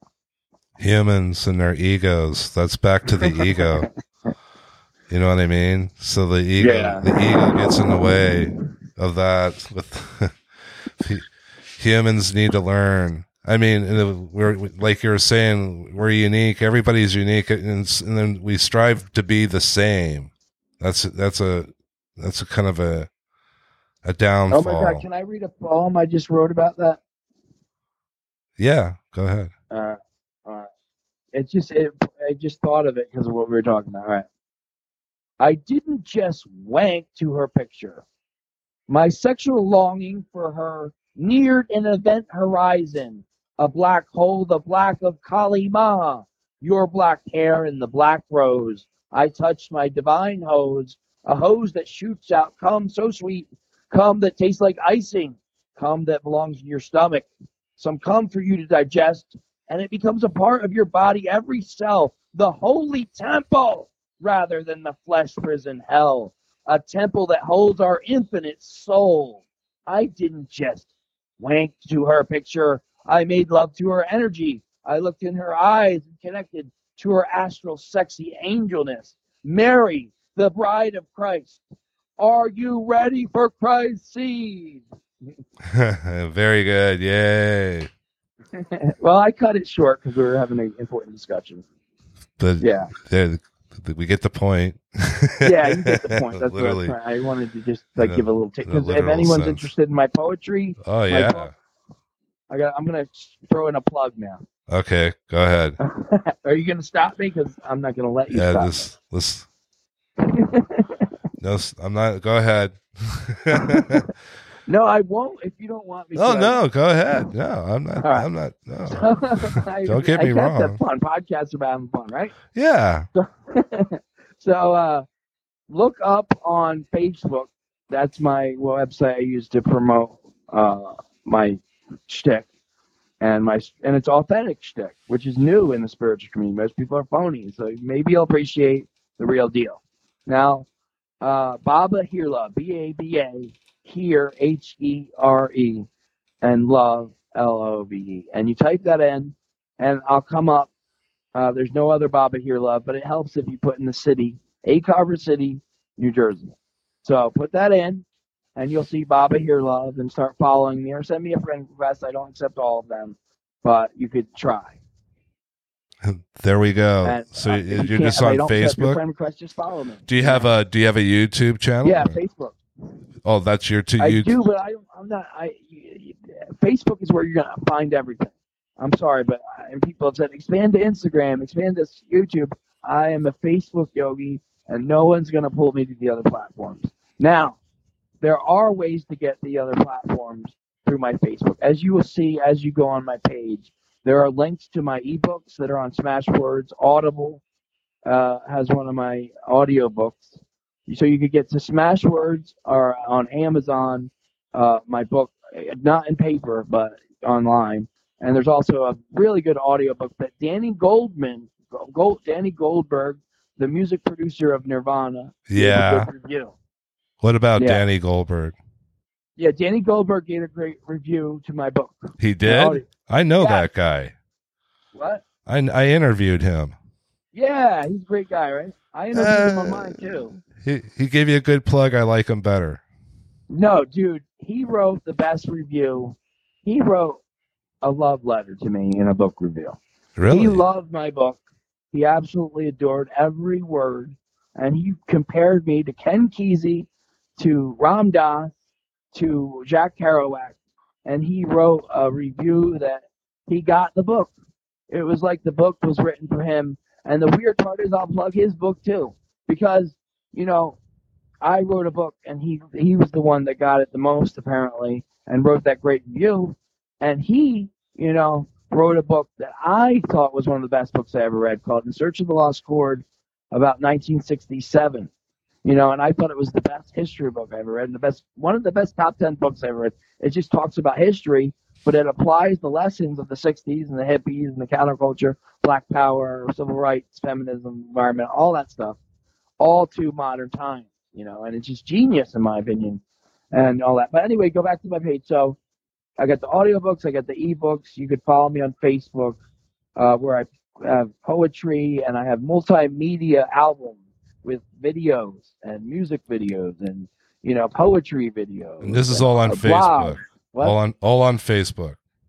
Humans and their egos. That's back to the ego. You know what I mean? So the ego, Yeah. the ego gets in the way of that. With humans need to learn I mean, we're like you were saying, we're unique. Everybody's unique, and, and then we strive to be the same. That's that's a that's a kind of a a downfall. Oh my God! Can I read a poem I just wrote about that? Yeah, go ahead. Uh, uh, it's just it, I just thought of it because of what we were talking about. All right. I didn't just wank to her picture. My sexual longing for her neared an event horizon, a black hole, the black of Kali Ma, your black hair and the black rose. I touched my divine hose, a hose that shoots out cum so sweet, cum that tastes like icing, cum that belongs in your stomach, some cum for you to digest, and it becomes a part of your body, every cell, the holy temple, rather than the flesh prison hell, a temple that holds our infinite soul. I didn't just wank to her picture. I made love to her energy. I looked in her eyes and connected to her astral sexy angelness. Mary, the bride of Christ, are you ready for Christ's seed? Very good. Yay. Well, I cut it short because we were having an important discussion. But yeah, there, we get the point. Yeah, you get the point. That's Literally. what I, I wanted to just like In give a- a little tick. in a Because if literal anyone's sense. interested in my poetry, Oh my yeah. book, I got. I'm gonna throw in a plug now. Okay, go ahead. Are you gonna stop me? Because I'm not gonna let you Yeah, stop. this this. No, s- I'm not. Go ahead. No, I won't. If you don't want me. Oh to. no, go ahead. No, I'm not. All right. I'm not. No. I, Don't get I me guess wrong. That's fun. Podcasts about having fun, right? Yeah. So uh, look up on Facebook. That's my website I use to promote uh, my shtick, and my and it's authentic shtick, which is new in the spiritual community. Most people are phony, so maybe you'll appreciate the real deal. Now, uh, Baba Hirla, B A B A, here H E R E, and love L O V E, and you type that in, and I'll come up. Uh, there's no other Baba Here Love, but it helps if you put in the city, A Carver City, New Jersey. So put that in, and you'll see Baba Here Love, and start following me or send me a friend request. I don't accept all of them, but you could try. There we go. And, So uh, y- if you you're can't- just if I on don't accept your Facebook. friend request, just follow me. Do you have a Do you have a YouTube channel? Yeah, or- Facebook. Oh, that's your two I YouTube. do, but I don't, I'm not. I Facebook is where you're gonna find everything. I'm sorry, but and people have said expand to Instagram, expand to YouTube. I am a Facebook yogi, and no one's gonna pull me to the other platforms. Now, there are ways to get the other platforms through my Facebook. As you will see as you go on my page, there are links to my ebooks that are on Smashwords. Audible uh, has one of my audio books. So you could get to Smashwords or on Amazon, uh, my book, not in paper, but online. And there's also a really good audiobook that Danny Goldman, Gold, Danny Goldberg, the music producer of Nirvana, gave a Yeah. good review. What about Yeah. Danny Goldberg? Yeah, Danny Goldberg gave a great review to my book. He My did. audio- I know Yeah. that guy. What? I I interviewed him. Yeah, he's a great guy, right? I interviewed him on Uh, mine too. He he gave you a good plug. I like him better. No, dude, he wrote the best review. He wrote a love letter to me in a book review. Really? He loved my book. He absolutely adored every word. And he compared me to Ken Kesey, to Ram Dass, to Jack Kerouac. And he wrote a review that he got the book. It was like the book was written for him. And the weird part is I'll plug his book too. Because, you know, I wrote a book and he he was the one that got it the most apparently and wrote that great review. And he, you know, wrote a book that I thought was one of the best books I ever read called In Search of the Lost Chord about nineteen sixty-seven. You know, and I thought it was the best history book I ever read and the best one of the best top ten books I ever read. It just talks about history, but it applies the lessons of the sixties and the hippies and the counterculture, black power, civil rights, feminism, environment, all that stuff, all to modern times, you know, and it's just genius in my opinion and all that. But anyway, go back to my page. So I got the audiobooks, I got the ebooks. You could follow me on Facebook uh, where I have poetry and I have multimedia albums with videos and music videos and, you know, poetry videos. And this is all on a blog. Facebook. What? All on all on Facebook.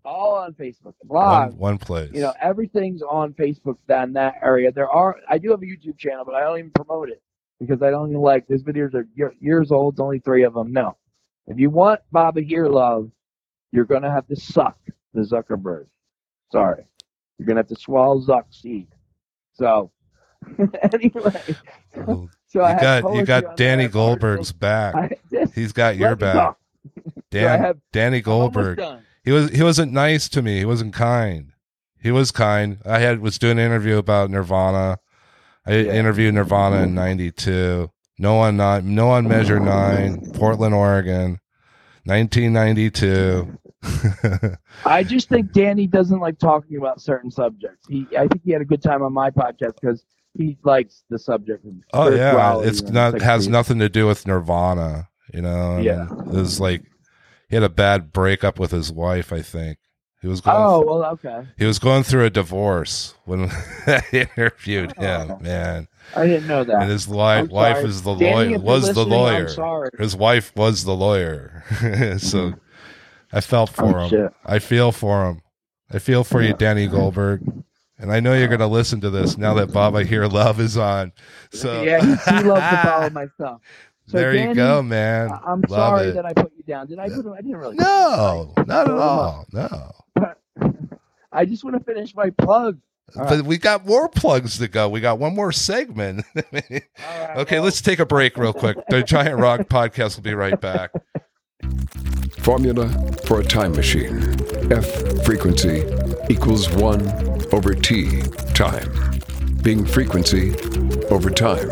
all on Facebook. One, Blogs, one place. you know, everything's on Facebook down that area. There are, I do have a YouTube channel, but I don't even promote it because I don't even like, these videos are year, years old, it's only three of them. No. If you want Baba Here Love, you're going to have to suck the Zuckerberg. Sorry. You're going to have to swallow Zuck seed. So, anyway. Well, so you I have got you got poetry on Danny there, Goldberg's articles. back. I just He's got your let me back. talk. Dan, I have- Danny I'm almost Goldberg. done. He was he wasn't nice to me. He wasn't kind. He was kind. I had was doing an interview about Nirvana. I Yeah. interviewed Nirvana in ninety-two. No one not no one measure nine, Portland, Oregon, nineteen ninety-two. I just think Danny doesn't like talking about certain subjects. He, I think he had a good time on my podcast because he likes the subject of Oh yeah, spirituality it's and not has sexuality. nothing to do with Nirvana. You know. I Yeah. mean, it was like he had a bad breakup with his wife. I think he was going. Oh well, okay. He was going through a divorce when I interviewed him. Oh. Man. I didn't know that. And his li- I'm wife sorry. is the Danny, lawyer. if you're Was the listening, I'm lawyer? sorry. His wife was the lawyer. So I felt for Oh, him. shit. I feel for him. I feel for you, Danny Goldberg. And I know you're going to listen to this now that Baba Here Love is on. So Yeah, he, he loves to follow my stuff. So there Danny, you go, man. I- I'm Love sorry it. that I put you down. Did I put? I didn't really. No, not at all. No. I just want to finish my plug. All But we got more plugs to go. We got one more segment. All right, Okay, well, let's take a break real quick. The Giant Rock Podcast will be right back. Formula for a time machine. F frequency equals one over T time. Being frequency over time.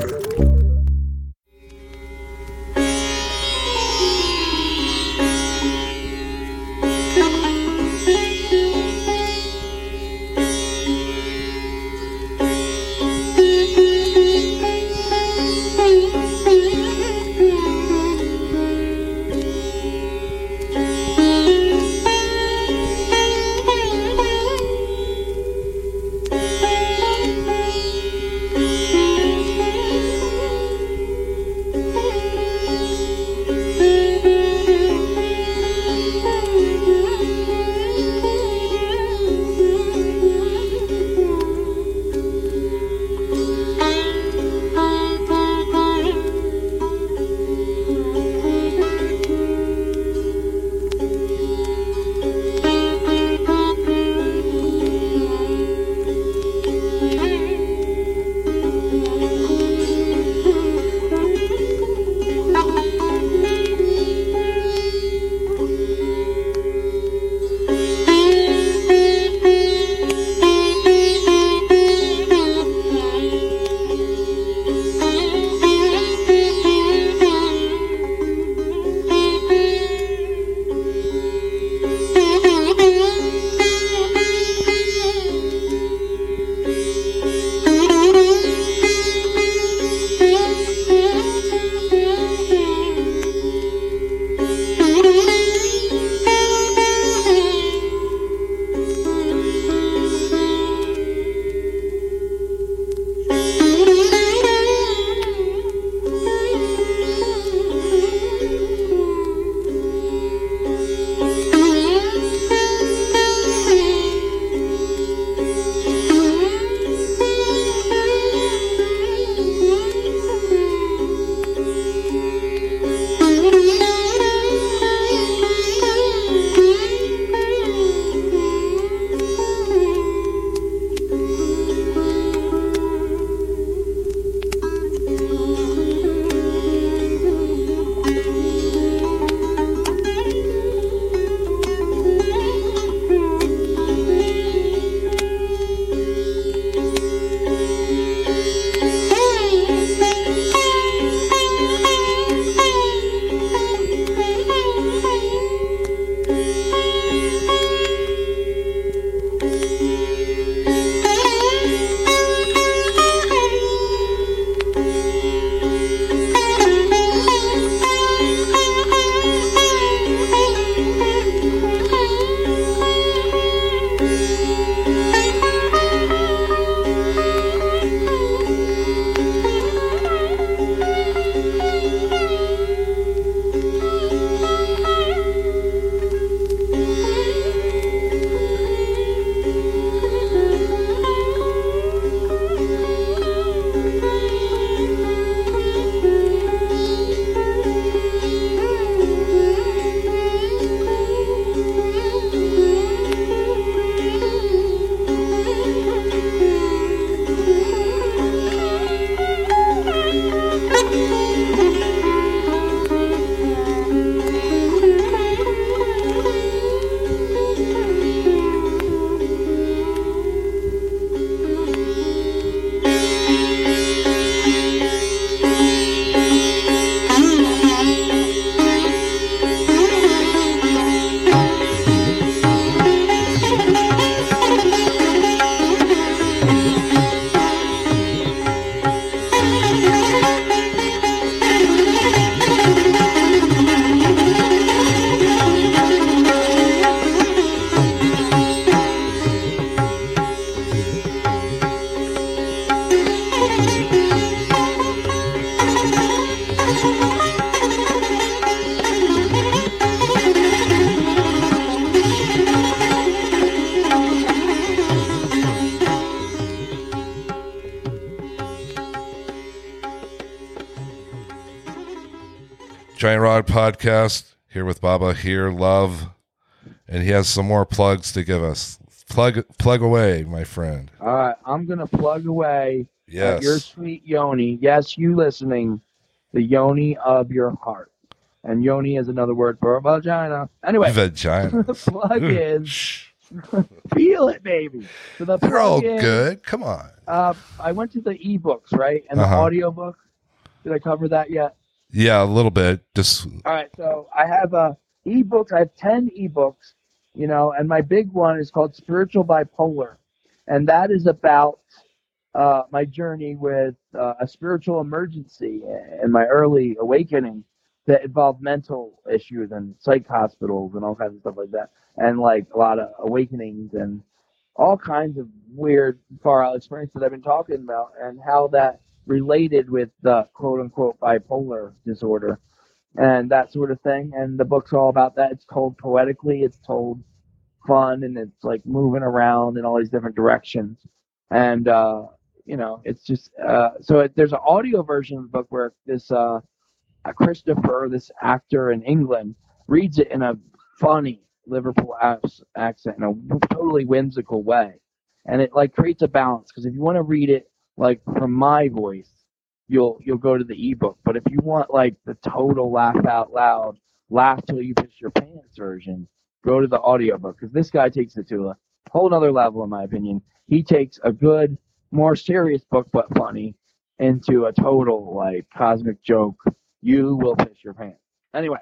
Giant Rock Podcast here with Baba Here Love, and he has some more plugs to give us. Plug, plug away, my friend. All right, I'm gonna plug away. Yes, at your sweet yoni. Yes, you listening, the yoni of your heart, and yoni is another word for vagina. Anyway, vagina. The plug is feel it, baby. So the They're all plug is, good. Come on. Uh, I went to the ebooks, right, and the Uh-huh. audiobook. Did I cover that yet? Yeah, a little bit. Just All right, so I have uh, ebooks. I have ten ebooks, you know, and my big one is called Spiritual Bipolar, and that is about uh, my journey with uh, a spiritual emergency and my early awakening that involved mental issues and psych hospitals and all kinds of stuff like that, and like a lot of awakenings and all kinds of weird far out experiences that I've been talking about, and how that related with the quote unquote bipolar disorder and that sort of thing. And the book's all about that. It's told poetically, it's told fun, and it's like moving around in all these different directions. And, uh, you know, it's just, uh, so it, there's an audio version of the book where this, uh, Christopher, this actor in England, reads it in a funny Liverpool accent in a totally whimsical way. And it like creates a balance, because if you want to read it like from my voice, you'll you'll go to the ebook. But if you want like the total laugh out loud, laugh till you piss your pants version, go to the audiobook, because this guy takes it to a whole nother level, in my opinion. He takes a good, more serious book but funny into a total like cosmic joke. You will piss your pants. Anyway.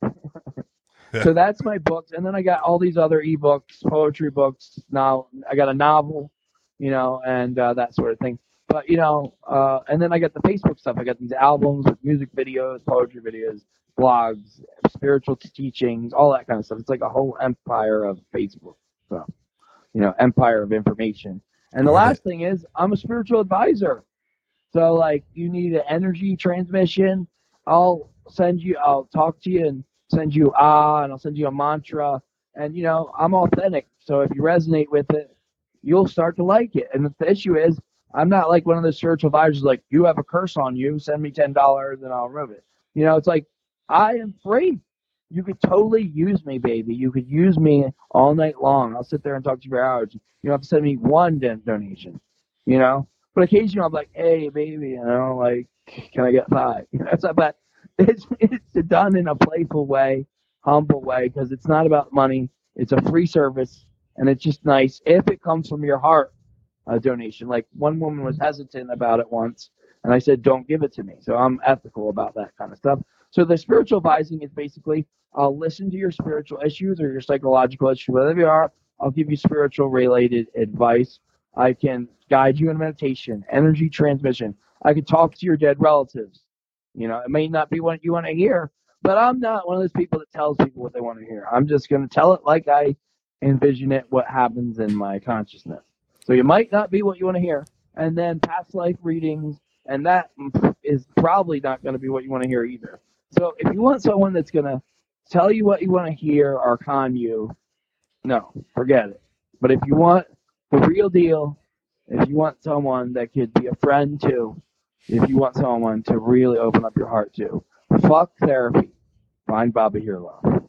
So that's my books, and then I got all these other ebooks, poetry books. Now I got a novel, you know, and uh, that sort of thing. But you know, uh, and then I got the Facebook stuff. I got these albums with music videos, poetry videos, blogs, spiritual teachings, all that kind of stuff. It's like a whole empire of Facebook. So, you know, empire of information. And the last thing is, I'm a spiritual advisor. So like, you need an energy transmission, I'll send you. I'll talk to you and send you ah, and I'll send you a mantra. And, you know, I'm authentic. So if you resonate with it, you'll start to like it. And the issue is, I'm not like one of those spiritual advisors like, you have a curse on you, send me ten dollars and I'll remove it. You know, it's like, I am free. You could totally use me, baby. You could use me all night long. I'll sit there and talk to you for hours. You don't have to send me one don- donation, you know? But occasionally I'm like, hey, baby, you know, like, can I get five? You know, so, but it's, it's done in a playful way, humble way, because it's not about money. It's a free service, and it's just nice if it comes from your heart, a donation. Like one woman was hesitant about it once, and I said, don't give it to me. So I'm ethical about that kind of stuff. So the spiritual advising is basically, I'll listen to your spiritual issues or your psychological issues, whatever you are. I'll give you spiritual related advice. I can guide you in meditation, energy transmission. I can talk to your dead relatives. You know, it may not be what you want to hear, but I'm not one of those people that tells people what they want to hear. I'm just going to tell it like I envision it, what happens in my consciousness. So you might not be what you want to hear. And then past life readings, and that is probably not going to be what you want to hear either. So if you want someone that's going to tell you what you want to hear or con you, no, forget it. But if you want the real deal, if you want someone that could be a friend too, if you want someone to really open up your heart to, fuck therapy, find Baba Here Love.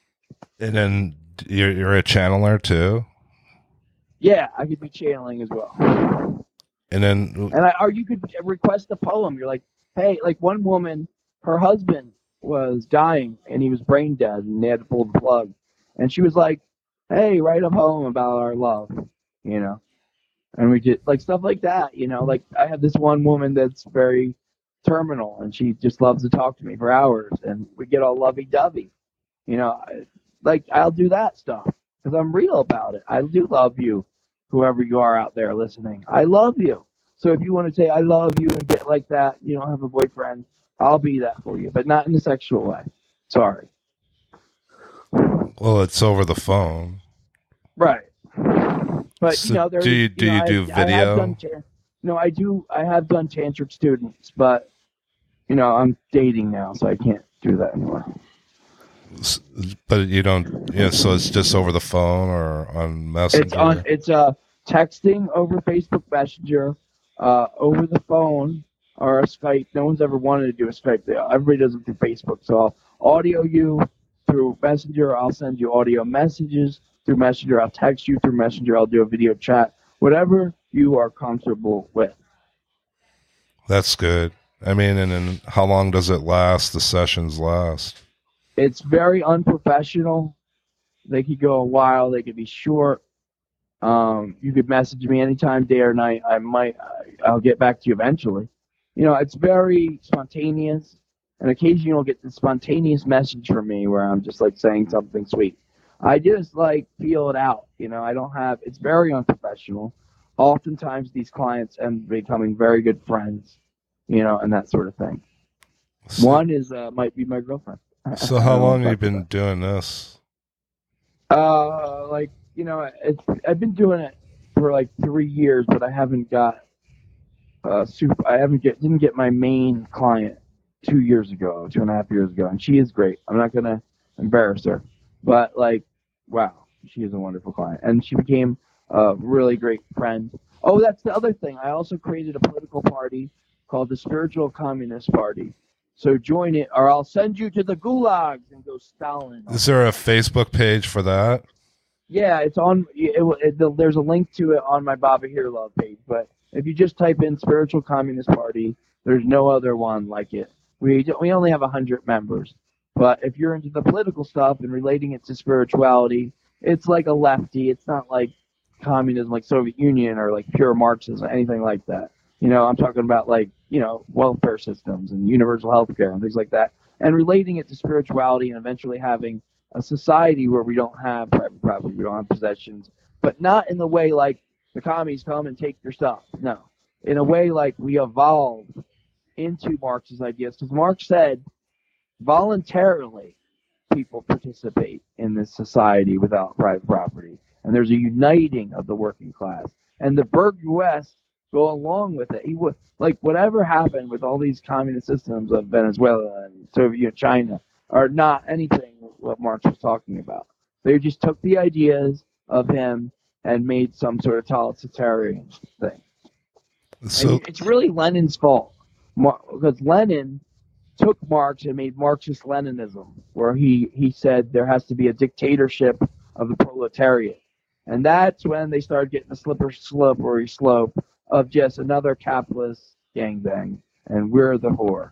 And then you're you're a channeler too. Yeah, I could be channeling as well. And then, and I, or you could request a poem. You're like, hey, like one woman, her husband was dying and he was brain dead, and they had to pull the plug. And she was like, hey, write a poem about our love, you know. And we did like stuff like that, you know. Like I have this one woman that's very terminal, and she just loves to talk to me for hours, and we get all lovey-dovey, you know. Like I'll do that stuff because I'm real about it. I do love you, whoever you are out there listening. I love you. So if you want to say I love you and get like that, you don't have a boyfriend, I'll be that for you, but not in a sexual way. Sorry. Well, it's over the phone, right? But so you know, there, do you do you, know, you do I, video? I have done, no, I do. I have done tantric students, but you know, I'm dating now, so I can't do that anymore. But you don't, yeah. So it's just over the phone or on Messenger. It's on. It's uh texting over Facebook Messenger, uh, over the phone. or a Skype. No one's ever wanted to do a Skype. Everybody does it through Facebook. So I'll audio you through Messenger. I'll send you audio messages through Messenger. I'll text you through Messenger. I'll do a video chat. Whatever you are comfortable with. That's good. I mean, and then how long does it last? The sessions last? It's very unprofessional. They could go a while. They could be short. Um, you could message me anytime, day or night. I might, I'll get back to you eventually. You know, it's very spontaneous, and occasionally you'll get the spontaneous message from me where I'm just like saying something sweet. I just like feel it out. You know, I don't have. It's very unprofessional. Oftentimes, these clients end up becoming very good friends. You know, and that sort of thing. So, One is uh, might be my girlfriend. So how long have you been doing this? Uh, like. You know, it's, I've been doing it for like three years, but I haven't got uh, super. I haven't get didn't get my main client two years ago, two and a half years ago, and she is great. I'm not gonna embarrass her, but like, wow, she is a wonderful client, and she became a really great friend. Oh, that's the other thing. I also created a political party called the Spiritual Communist Party. So join it, or I'll send you to the gulags and go Stalin. Is there a Facebook page for that? Yeah, it's on. It, it, it, there's a link to it on my Baba Here Love page. But if you just type in Spiritual Communist Party, there's no other one like it. We we only have a hundred members. But if you're into the political stuff and relating it to spirituality, it's like a lefty. It's not like communism, like Soviet Union or like pure Marxism, anything like that. You know, I'm talking about like you know welfare systems and universal health care and things like that, and relating it to spirituality and eventually having a society where we don't have private property, we don't have possessions, but not in the way like the commies come and take your stuff. No, in a way like we evolve into Marx's ideas, because Marx said voluntarily people participate in this society without private property, and there's a uniting of the working class, and the bourgeois go along with it. He would like whatever happened with all these communist systems of Venezuela and Soviet Union, China, are not anything what Marx was talking about. They just took the ideas of him and made some sort of totalitarian thing. So and it's really Lenin's fault, because Lenin took Marx and made Marxist Leninism, where he, he said there has to be a dictatorship of the proletariat. And that's when they started getting the slippery slippery slope of just another capitalist gangbang, and we're the whore.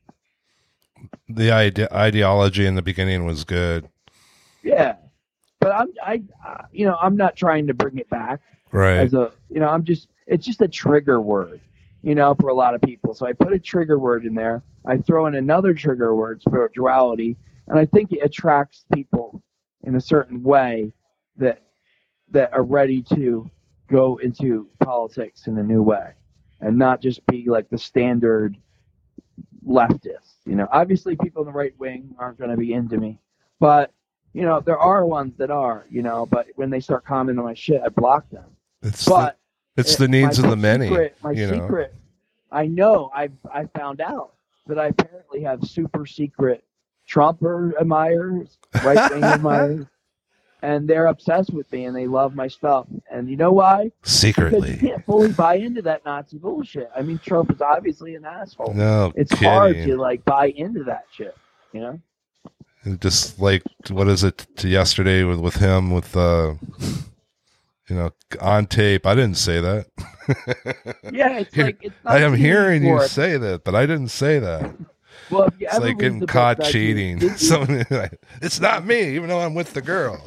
The ide- ideology in the beginning was good. Yeah, but I'm I uh, you know I'm not trying to bring it back. Right. As a you know I'm just it's just a trigger word, you know, for a lot of people. So I put a trigger word in there. I throw in another trigger word, spirituality, and I think it attracts people in a certain way that that are ready to go into politics in a new way, and not just be like the standard leftists. You know, obviously people in the right wing aren't going to be into me, but you know, there are ones that are, you know, but when they start commenting on my shit, I block them. It's but the, it's it, the needs of the many. Secret, my you secret, know. I know, I I found out that I apparently have super secret Trumper admirers, right wing admirers, and they're obsessed with me and they love my stuff. And you know why? Secretly. Because you can't fully buy into that Nazi bullshit. I mean, Trump is obviously an asshole. No, it's kidding. hard to like buy into that shit, you know? Just like, what is it to yesterday with, with him with, uh, you know, on tape. I didn't say that. Yeah, it's like, it's not I am hearing you anymore. say that, but I didn't say that. Well, if you It's ever like read getting the book caught that you- cheating. did you- Something like, it's not me, even though I'm with the girl.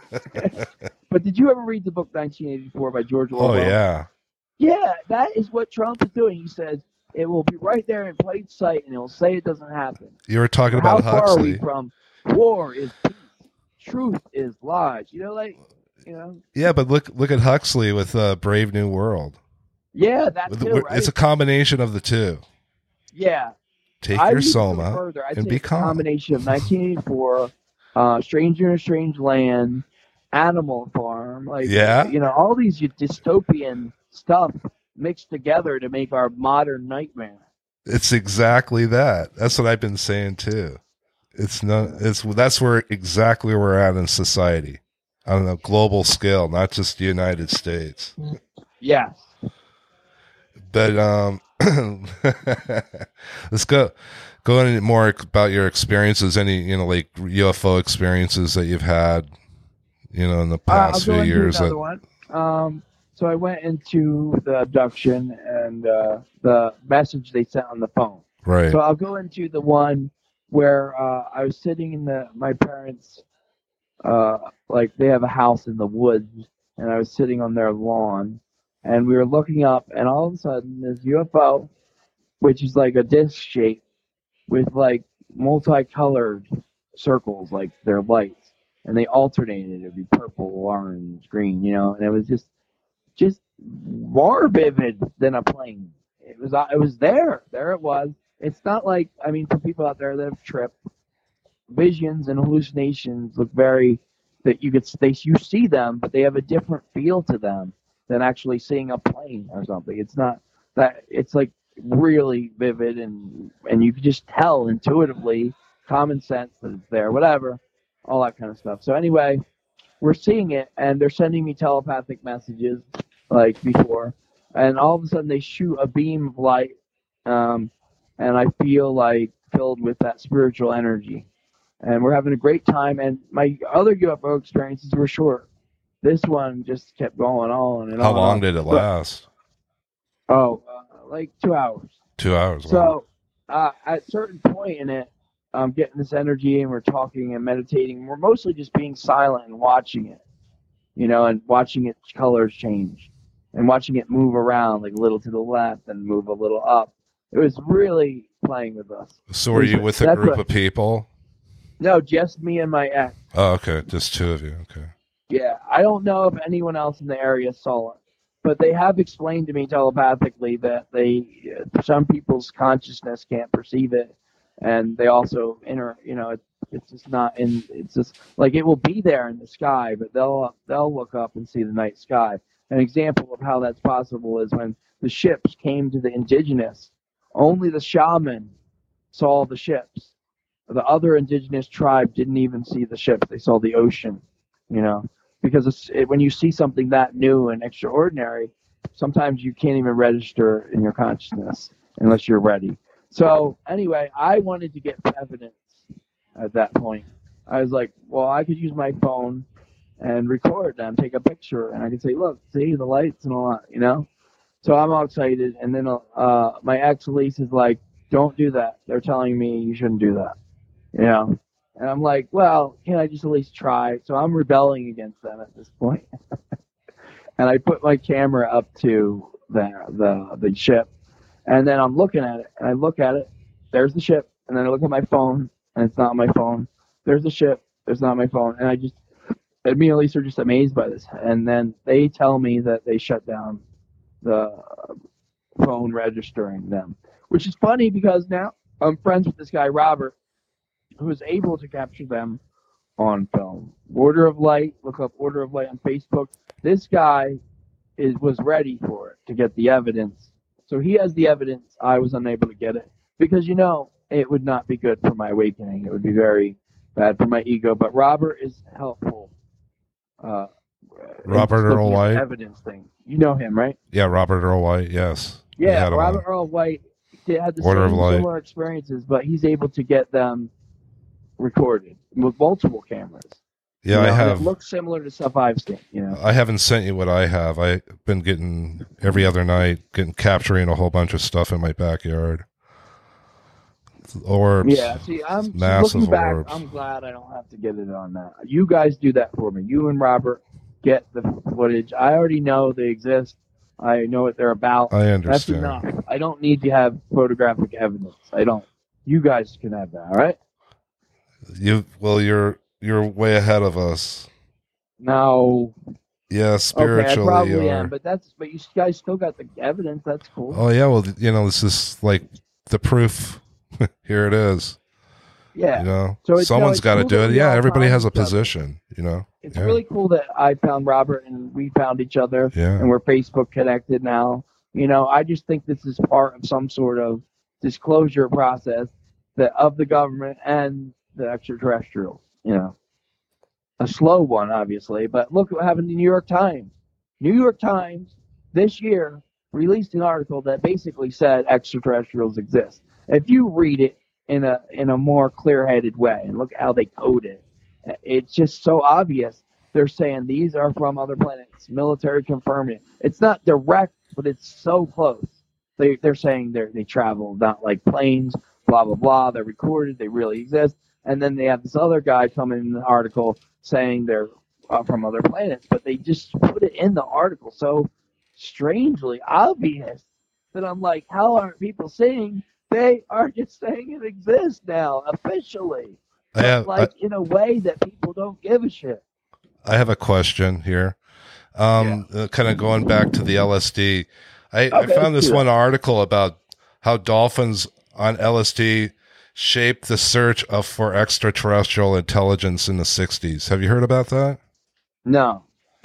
But did you ever read the book nineteen eighty-four by George Orwell? Oh, yeah. Yeah, that is what Trump is doing. He says it will be right there in plain sight, and he'll say it doesn't happen. You were talking How about far are we Huxley. from war is peace, truth is lies? You know, like, you know. Yeah, but look look at Huxley with uh, Brave New World. Yeah, that With- too, right? It's a combination of the two. yeah. Take I your would go soma further. I'd and say be it's a calm. combination of nineteen eighty-four, uh, Stranger in a Strange Land, Animal Farm, like Yeah. you know, all these dystopian stuff mixed together to make our modern nightmare. It's exactly that. That's what I've been saying too. It's not. It's that's where exactly where we're at in society, on a global scale, not just the United States. Yes. But um, Let's go go into more about your experiences. Any you know like U F O experiences that you've had, you know, in the Uh, I'll past go few into years. another That, one. Um, so I went into the abduction and uh, the message they sent on the phone. right. So I'll go into the one where uh, I was sitting in the my parents' uh, like they have a house in the woods, and I was sitting on their lawn, and we were looking up, and all of a sudden this U F O, which is like a disc shape with like multicolored circles, like they're lights, and they alternated. It'd be purple, orange, green, you know, and it was just just more vivid than a plane. It was uh, it was there, there it was. It's not like I mean, for people out there that have tripped, visions and hallucinations look very that you could they you see them, but they have a different feel to them than actually seeing a plane or something. It's not that it's like really vivid and and you can just tell intuitively, common sense that it's there, whatever, all that kind of stuff. So anyway, we're seeing it and they're sending me telepathic messages like before, and all of a sudden they shoot a beam of light, um, and I feel like filled with that spiritual energy and we're having a great time. And my other U F O experiences were short. This one just kept going on and How on. long and did it on. But- last? oh, uh, like two hours. Two hours. Wow. So uh, at a certain point in it, I'm getting this energy and we're talking and meditating. We're mostly just being silent and watching it, you know, and watching its colors change and watching it move around like a little to the left and move a little up. It was really playing with us. So were you with a That's group what- of people? No, just me and my ex. Oh, okay. Just two of you. Okay. Yeah, I don't know if anyone else in the area saw it, but they have explained to me telepathically that they, some people's consciousness can't perceive it, and they also enter. You know, it, it's just not in. It's just like it will be there in the sky, but they'll they'll look up and see the night sky. An example of how that's possible is when the ships came to the indigenous, only the shaman saw the ships. The other indigenous tribe didn't even see the ships; they saw the ocean. You know. Because it's, it, when you see something that new and extraordinary, sometimes you can't even register in your consciousness unless you're ready. So anyway, I wanted to get evidence at that point. I was like, well, I could use my phone and record them, take a picture, and I could say, look, see the lights and all that, you know? So I'm all excited. And then uh, my ex, Elise, is like, don't do that. They're telling me you shouldn't do that, you know? And I'm like, well, can I just at least try? So I'm rebelling against them at this point. And I put my camera up to the, the the ship. And then I'm looking at it. And I look at it. There's the ship. And then I look at my phone. And it's not my phone. There's the ship. There's not my phone. And I just, and me and Elise are just amazed by this. And then they tell me that they shut down the phone registering them. Which is funny because now I'm friends with this guy, Robert, who was able to capture them on film. Order of Light, look up Order of Light on Facebook. This guy is was ready for it to get the evidence. So he has the evidence. I was unable to get it because, you know, it would not be good for my awakening. It would be very bad for my ego. But Robert is helpful. Uh, Robert in Earl looking at White? the evidence thing. You know him, right? Yeah, Robert Earl White. Yes. We Yeah, had him Robert on. Earl White did, had the Order of same Light. similar experiences, but he's able to get them recorded with multiple cameras. Yeah, You know, I and have. It looks similar to stuff I've seen. You know. I haven't sent you what I have. I've been getting every other night, getting capturing a whole bunch of stuff in my backyard. Orbs. Yeah. See, I'm massive looking back. orbs. I'm glad I don't have to get it on that. You guys do that for me. You and Robert get the footage. I already know they exist. I know what they're about. I That's understand. enough. I don't need to have photographic evidence. I don't. You guys can have that. All right. You well, you're you're way ahead of us. No. Yeah, Okay, I spiritually. probably you am, are. but that's but you guys still got the evidence. That's cool. Oh yeah, well, you know, this is like the proof. Here it is. yeah. You know, So it's- no, someone's it's got to cool do that it. we Yeah, all everybody found has a each other. position. You know. It's Yeah. really cool that I found Robert and we found each other Yeah. and we're Facebook connected now. You know, I just think this is part of some sort of disclosure process that of the government and the extraterrestrials. You know, a slow one, obviously, but look what happened in the New York Times. New York Times this year released an article that basically said extraterrestrials exist. If you read it in a in a more clear-headed way and look how they code it, it's just so obvious. They're saying these are from other planets. Military confirmed it. It's not direct, but it's so close. They they're saying they they travel not like planes, blah blah blah. They're recorded. They really exist. And then they have this other guy coming in the article saying they're uh, from other planets, but they just put it in the article so strangely obvious that I'm like, how aren't people saying they are just saying it exists now officially? I have, like I, in a way that people don't give a shit. I have a question here. Um, yeah. uh, kind of going back to the L S D. I, okay, I found this one article about how dolphins on L S D shaped the search of for extraterrestrial intelligence in the sixties. Have you heard about that? No.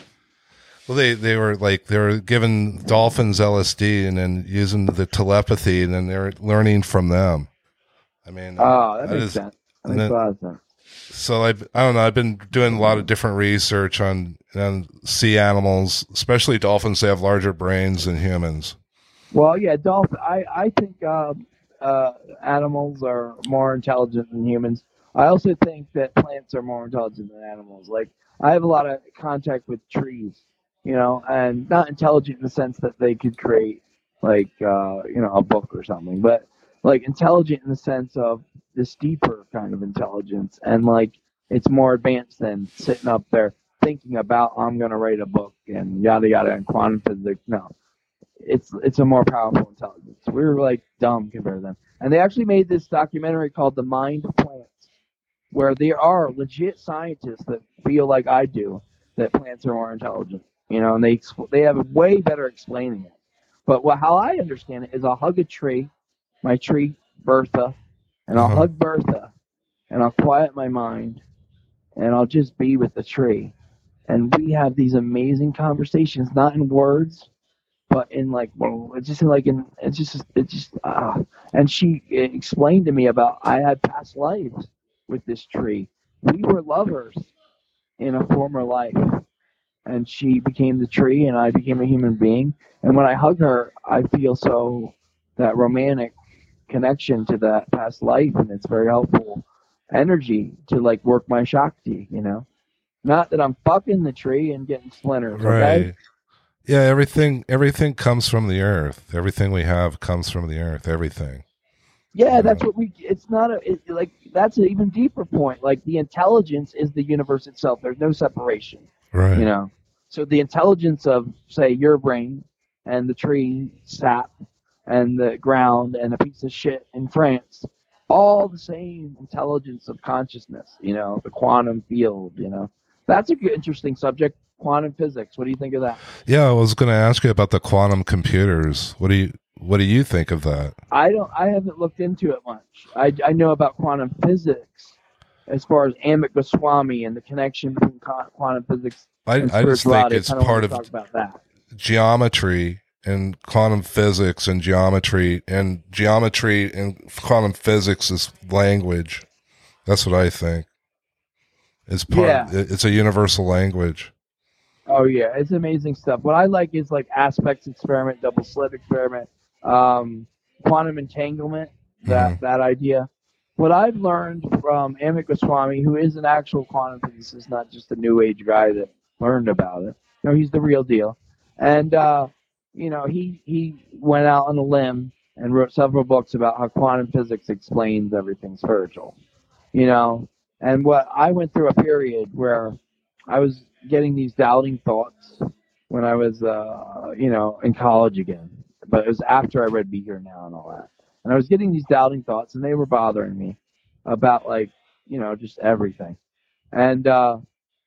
Well, they, they were like, they were giving dolphins L S D and then using the telepathy, and then they were learning from them. I mean, oh, that, that makes is, sense. That makes then, a lot of sense. So I, I don't know. I've been doing a lot of different research on, on sea animals, especially dolphins. They have larger brains than humans. Well, yeah, dolphin. I I think uh, uh, animals are more intelligent than humans. I also think that plants are more intelligent than animals. Like I have a lot of contact with trees, you know, and not intelligent in the sense that they could create like uh, you know a book or something, but like intelligent in the sense of this deeper kind of intelligence, and like it's more advanced than sitting up there thinking about I'm gonna write a book and yada yada and quantum physics. No, it's it's a more powerful intelligence. We were like dumb compared to them, and they actually made this documentary called The Mind of Plants, where there are legit scientists that feel like I do that plants are more intelligent. You know, and they they have a way better explaining it. But what, how I understand it is I'll hug a tree, my tree Bertha, and I'll uh-huh. hug Bertha, and I'll quiet my mind, and I'll just be with the tree. And we have these amazing conversations, not in words, but in like, well, it's just like in, it's just, it's just, ah. And she explained to me about I had past lives with this tree. We were lovers in a former life, and she became the tree, and I became a human being. And when I hug her, I feel so that romantic connection to that past life, and it's very helpful energy to like work my Shakti, you know. Not that I'm fucking the tree and getting splinters, okay? Right. Yeah, everything everything comes from the earth. Everything we have comes from the earth. Everything. Yeah, that's what we. It's not a it, like that's an even deeper point. Like the intelligence is the universe itself. There's no separation. Right. You know. So the intelligence of say your brain and the tree sap and the ground and a piece of shit in France, all the same intelligence of consciousness. You know, the quantum field. You know, that's a good, interesting subject. Quantum physics. What do you think of that? Yeah, I was going to ask you about the quantum computers. What do you What do you think of that? I don't. I haven't looked into it much. I, I know about quantum physics as far as Amit Goswami and the connection between quantum physics. I and I just think it's part of talk about that. geometry and quantum physics and geometry and geometry and quantum physics is language. That's what I think. It's part. Yeah. It's a universal language. Oh yeah, it's amazing stuff. What I like is like aspects experiment, double slit experiment, um, quantum entanglement. That mm-hmm. that idea. What I've learned from Amit Goswami, who is an actual quantum physicist, not just a new age guy that learned about it. No, he's the real deal. And uh, you know, he he went out on a limb and wrote several books about how quantum physics explains everything spiritual. You know, and what I went through a period where I was getting these doubting thoughts when I was, uh, you know, in college again. But it was after I read Be Here Now and all that. And I was getting these doubting thoughts, and they were bothering me about, like, you know, just everything. And uh,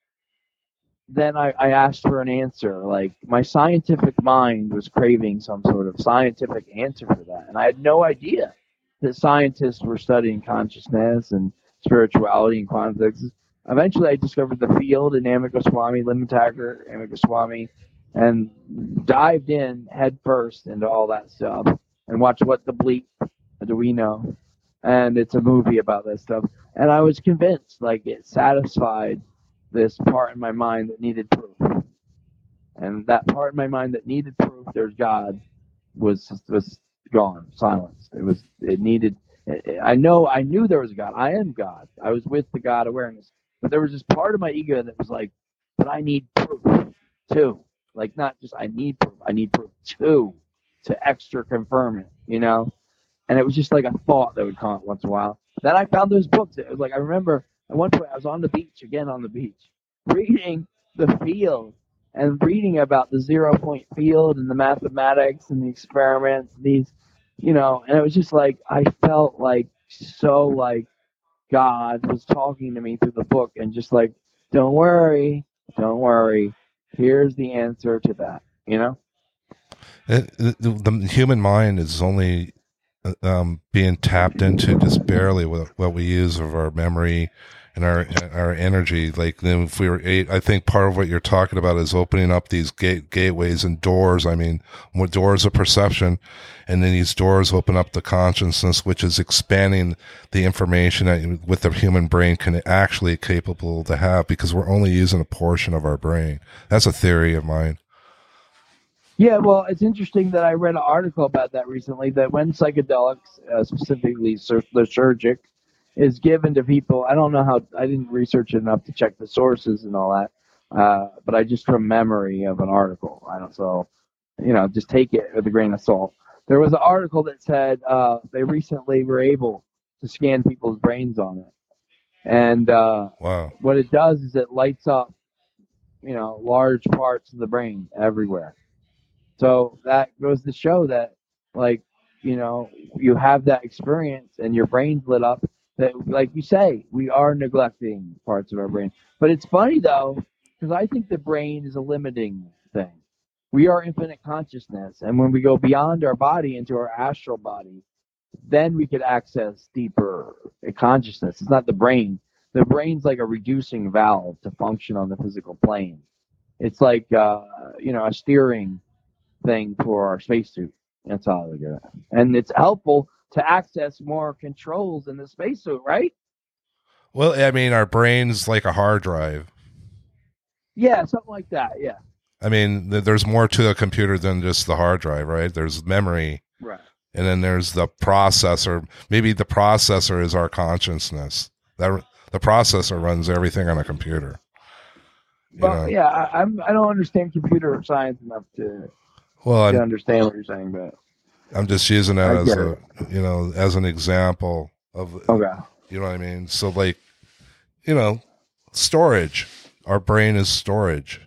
then I, I asked for an answer. Like, my scientific mind was craving some sort of scientific answer for that. And I had no idea that scientists were studying consciousness and spirituality and quantum physics. Eventually, I discovered the field in Amit Goswami, Lynn Taggart, Amit Goswami, and dived in head first into all that stuff and watched What the Bleep Do We Know? And it's a movie about that stuff. And I was convinced, like, it satisfied this part in my mind that needed proof. And that part in my mind that needed proof, there's God. was was gone, silenced. It was it needed. I know I knew there was a God. I am God. I was with the God awareness, but there was this part of my ego that was like, but I need proof too. Like not just I need proof. I need proof too to extra confirm it. You know. And it was just like a thought that would come up once in a while. Then I found those books. It was like I remember at one point I was on the beach again on the beach, reading the field and reading about the zero point field and the mathematics and the experiments. These, you know, and it was just like I felt like so like God was talking to me through the book and just like, don't worry, don't worry. Here's the answer to that. You know, it, the, the human mind is only um, being tapped into just barely with what we use of our memory and our our energy. Like then if we were eight, I think part of what you're talking about is opening up these gate gateways and doors. I mean, more doors of perception, and then these doors open up the consciousness, which is expanding the information that with the human brain can actually capable to have, because we're only using a portion of our brain. That's a theory of mine. Yeah, well, it's interesting that I read an article about that recently, that when psychedelics, uh, specifically lysergic, is given to people, I don't know how, I didn't research it enough to check the sources and all that, uh, but I just from memory of an article. I don't, so, you know, just take it with a grain of salt. There was an article that said uh, they recently were able to scan people's brains on it. And uh, wow. What it does is it lights up, you know, large parts of the brain everywhere. So that goes to show that, like, you know, you have that experience and your brain's lit up, that, like you say, we are neglecting parts of our brain. But it's funny, though, because I think the brain is a limiting thing. We are infinite consciousness. And when we go beyond our body into our astral body, then we could access deeper consciousness. It's not the brain. The brain's like a reducing valve to function on the physical plane. It's like, uh, you know, a steering thing for our spacesuit. That's all I get at. And it's helpful to access more controls in the spacesuit, right? Well, I mean, our brain's like a hard drive. Yeah, something like that. Yeah. I mean, th- there's more to a computer than just the hard drive, right? There's memory, right? And then there's the processor. Maybe the processor is our consciousness. That the processor runs everything on a computer. You well, know? yeah, I, I'm. I don't understand computer science enough to. Well, to understand what you're saying, but I'm just using that as a, it. you know, as an example of, okay. You know what I mean? So like, you know, storage, our brain is storage,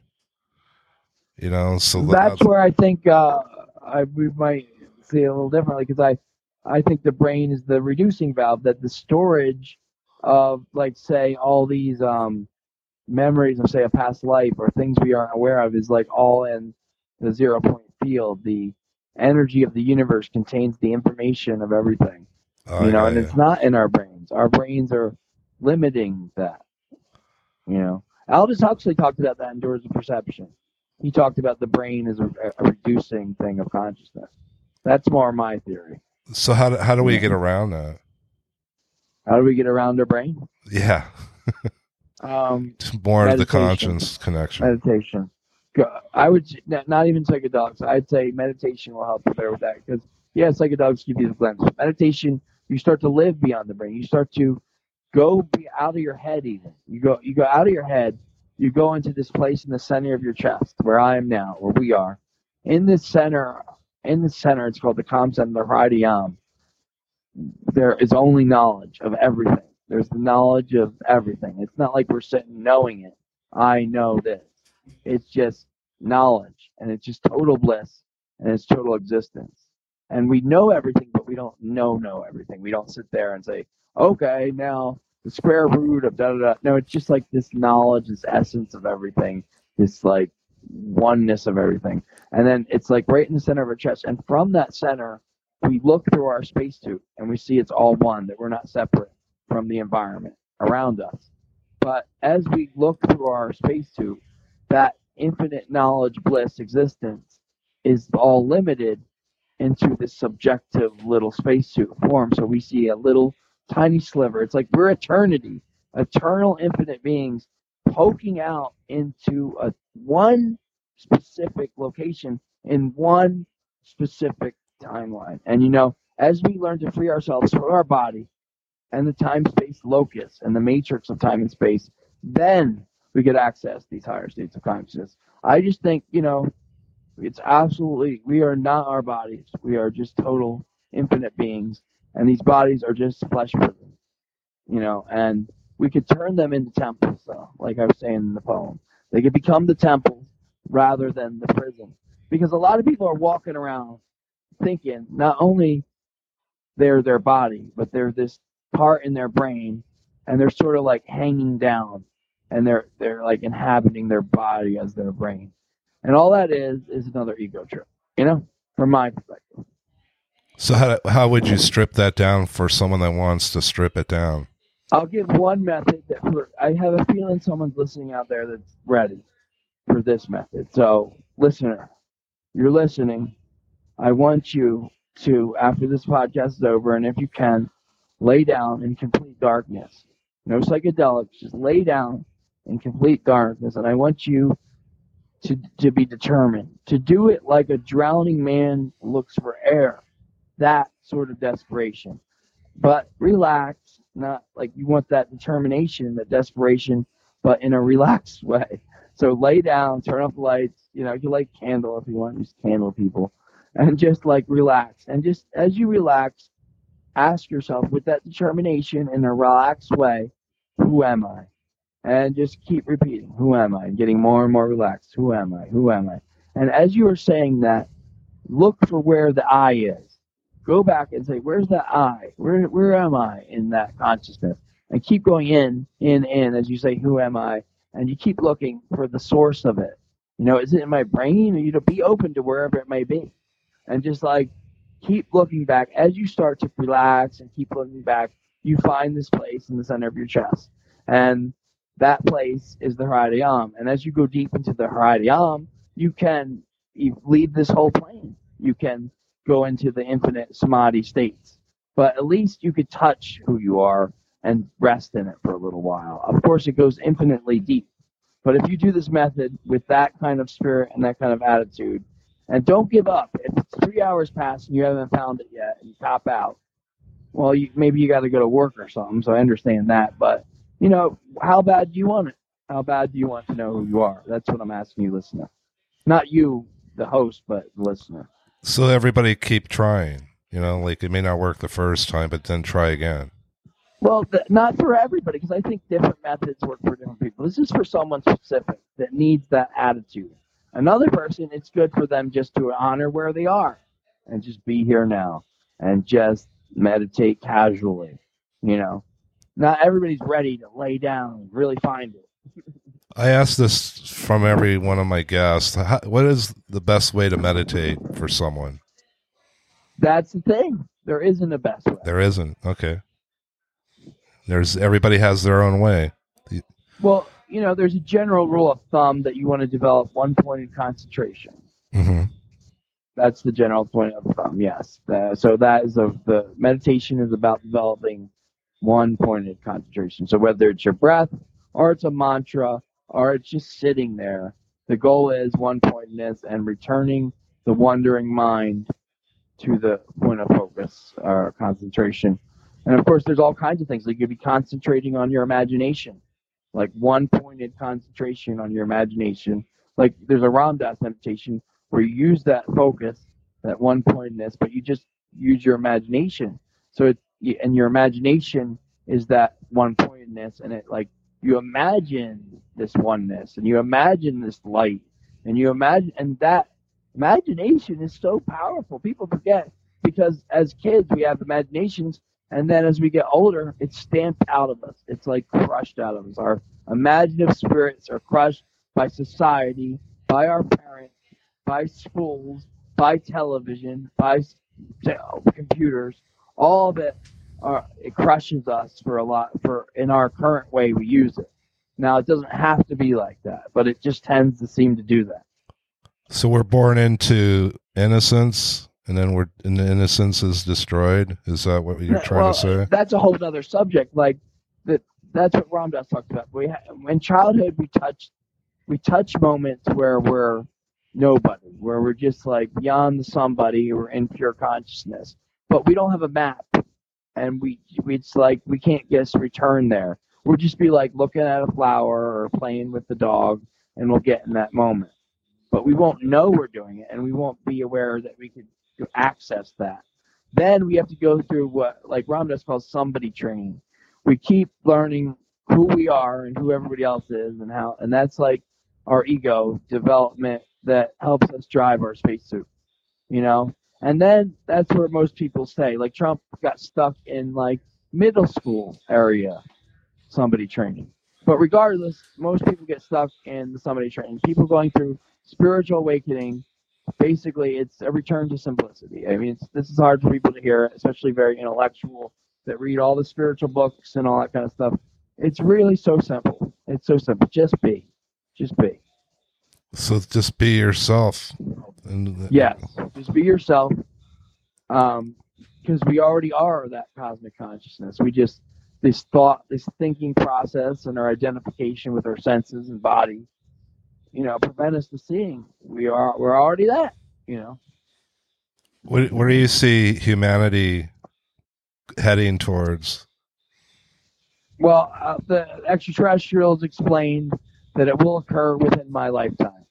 you know, so that's, that's where I think, uh, I, we might see it a little differently. Cause I, I think the brain is the reducing valve, that the storage of, like, say all these, um, memories of, say, a past life or things we aren't aware of is like all in the zero point field. The energy of the universe contains the information of everything, oh, you know, and you. It's not in our brains. Our brains are limiting that, you know. Aldous Huxley talked about that in Doors of Perception. He talked about the brain as a, a reducing thing of consciousness. That's more my theory. So how do, how do we get around that? How do we get around our brain? Yeah. um, more of the conscience connection. Meditation. I would not even psychedelics. I'd say meditation will help you better with that, because yeah, psychedelics give you the glimpse. Meditation, you start to live beyond the brain. You start to go be out of your head. Even you go, you go out of your head. You go into this place in the center of your chest, where I am now, where we are. In this center, in the center, it's called the calm center, the Hridayam. There is only knowledge of everything. There's the knowledge of everything. It's not like we're sitting knowing it. I know this. It's just knowledge, and it's just total bliss, and it's total existence. And we know everything, but we don't know know everything. We don't sit there and say, okay, now the square root of da da da. No, it's just like this knowledge, this essence of everything, this like oneness of everything. And then it's like right in the center of our chest. And from that center, we look through our spacesuit and we see it's all one, that we're not separate from the environment around us. But as we look through our spacesuit, that infinite knowledge, bliss, existence is all limited into this subjective little spacesuit form. So we see a little tiny sliver. It's like we're eternity, eternal infinite beings poking out into a one specific location in one specific timeline. And, you know, as we learn to free ourselves from our body and the time-space locus and the matrix of time and space, then we get access to these higher states of consciousness. I just think, you know, it's absolutely, we are not our bodies. We are just total infinite beings. And these bodies are just flesh prisons, you know, and we could turn them into temples, though, like I was saying in the poem. They could become the temples rather than the prison. Because a lot of people are walking around thinking not only they're their body, but they're this part in their brain, and they're sort of like hanging down, and they're they're like inhabiting their body as their brain. And all that is is another ego trip, you know, from my perspective. So how how would you strip that down for someone that wants to strip it down? I'll give one method that for, I have a feeling someone's listening out there that's ready for this method. So, listener, you're listening. I want you to, after this podcast is over, and if you can, lay down in complete darkness. No psychedelics, just lay down in complete darkness. And I want you to to be determined, to do it like a drowning man looks for air. That sort of desperation. But relax, not like you want that determination, that desperation, but in a relaxed way. So lay down, turn off the lights, you know, you can light candle if you want, use candle people, and just like relax. And just as you relax, ask yourself with that determination in a relaxed way, who am I? And just keep repeating, who am I? Getting more and more relaxed. Who am I? Who am I? And as you are saying that, look for where the I is. Go back and say, where's that I? Where where am I in that consciousness? And keep going in, in, in, as you say, who am I? And you keep looking for the source of it. You know, is it in my brain? Or you know, be open to wherever it may be. And just like keep looking back. As you start to relax and keep looking back, you find this place in the center of your chest. And that place is the Hridayam. And as you go deep into the Hridayam, you can you leave this whole plane. You can go into the infinite samadhi states. But at least you could touch who you are and rest in it for a little while. Of course, it goes infinitely deep. But if you do this method with that kind of spirit and that kind of attitude, and don't give up. If it's three hours pass and you haven't found it yet and you top out, well, you, maybe you got to go to work or something, so I understand that. But, you know, how bad do you want it? How bad do you want to know who you are? That's what I'm asking you, listener. Not you, the host, but the listener. So everybody keep trying, you know, like it may not work the first time, but then try again. Well, th- not for everybody, because I think different methods work for different people. This is for someone specific that needs that attitude. Another person, it's good for them just to honor where they are and just be here now and just meditate casually, you know. Not everybody's ready to lay down and really find it. I ask this from every one of my guests. How, what is the best way to meditate for someone? That's the thing. There isn't a best way. There isn't. Okay. There's everybody has their own way. Well, you know, there's a general rule of thumb that you want to develop one-pointed concentration. Mm-hmm. That's the general point of thumb, yes. Uh, so that is a, the meditation is about developing one-pointed concentration. So whether it's your breath or it's a mantra or it's just sitting there, the goal is one-pointedness and returning the wandering mind to the point of focus or concentration. And of course, there's all kinds of things. Like you could be concentrating on your imagination, like one-pointed concentration on your imagination. Like there's a Ram Dass meditation where you use that focus, that one-pointedness, but you just use your imagination. So it, and your imagination is that one-pointedness, and it like you imagine this oneness, and you imagine this light, and you imagine, and that imagination is so powerful. People forget because as kids we have imaginations. And then as we get older, it's stamped out of us. It's like crushed out of us. Our imaginative spirits are crushed by society, by our parents, by schools, by television, by computers. All of it, are, it crushes us for a lot, for in our current way we use it. Now, it doesn't have to be like that, but it just tends to seem to do that. So we're born into innocence, and then we're and the innocence is destroyed. Is that what you're trying well, to say? That's a whole other subject. Like that. That's what Ram Dass talked about. We ha- in childhood we touch we touch moments where we're nobody, where we're just like beyond the somebody, we're in pure consciousness. But we don't have a map, and we, we it's like we can't just return there. We'll just be like looking at a flower or playing with the dog, and we'll get in that moment. But we won't know we're doing it, and we won't be aware that we could access that. Then we have to go through what, like Ram Dass calls somebody training. We keep learning who we are and who everybody else is, and how, and that's like our ego development that helps us drive our spacesuit, you know. And then that's where most people stay. Like Trump got stuck in like middle school area, somebody training. But regardless, most people get stuck in the somebody training. People going through spiritual awakening, basically, it's a return to simplicity. I mean, it's, this is hard for people to hear, especially very intellectual that read all the spiritual books and all that kind of stuff. It's really so simple. It's so simple. Just be. Just be. So just be yourself. And yes. Just be yourself. Um, because we already are that cosmic consciousness. We just, this thought, this thinking process and our identification with our senses and body, you know, prevent us from seeing. We are, we're already that, you know. Where, where do you see humanity heading towards? Well, uh, the extraterrestrials explained that it will occur within my lifetime.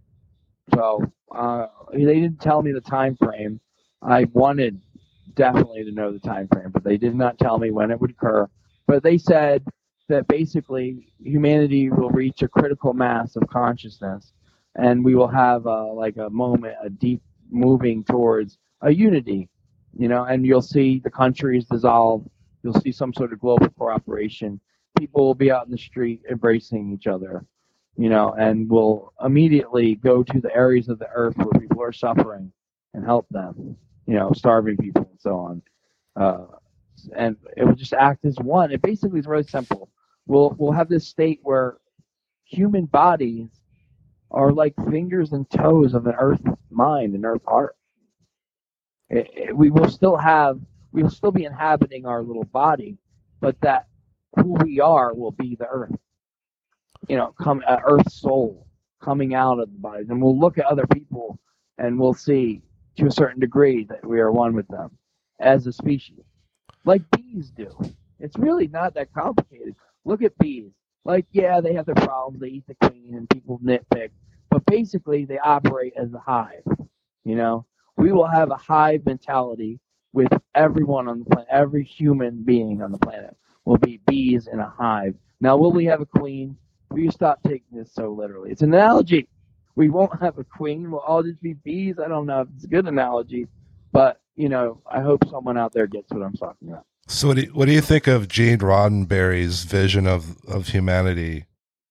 So uh, they didn't tell me the time frame. I wanted definitely to know the time frame, but they did not tell me when it would occur. But they said that basically humanity will reach a critical mass of consciousness, and we will have a, like a moment, a deep moving towards a unity, you know, and you'll see the countries dissolve. You'll see some sort of global cooperation. People will be out in the street embracing each other, you know, and will immediately go to the areas of the earth where people are suffering and help them, you know, starving people and so on. Uh, and it will just act as one. It basically is really simple. We'll we'll have this state where human bodies are like fingers and toes of an earth mind, an earth heart. It, it, we will still have, we will still be inhabiting our little body, but that who we are will be the earth. You know, come uh, earth soul coming out of the bodies, and we'll look at other people and we'll see to a certain degree that we are one with them as a species, like bees do. It's really not that complicated. Look at bees. Like, yeah, they have their problems. They eat the queen and people nitpick. But basically, they operate as a hive. You know, we will have a hive mentality with everyone on the planet. Every human being on the planet will be bees in a hive. Now, will we have a queen? Will you stop taking this so literally? It's an analogy. We won't have a queen. We'll all just be bees. I don't know if it's a good analogy. But, you know, I hope someone out there gets what I'm talking about. So what do you, what do you think of Gene Roddenberry's vision of, of humanity?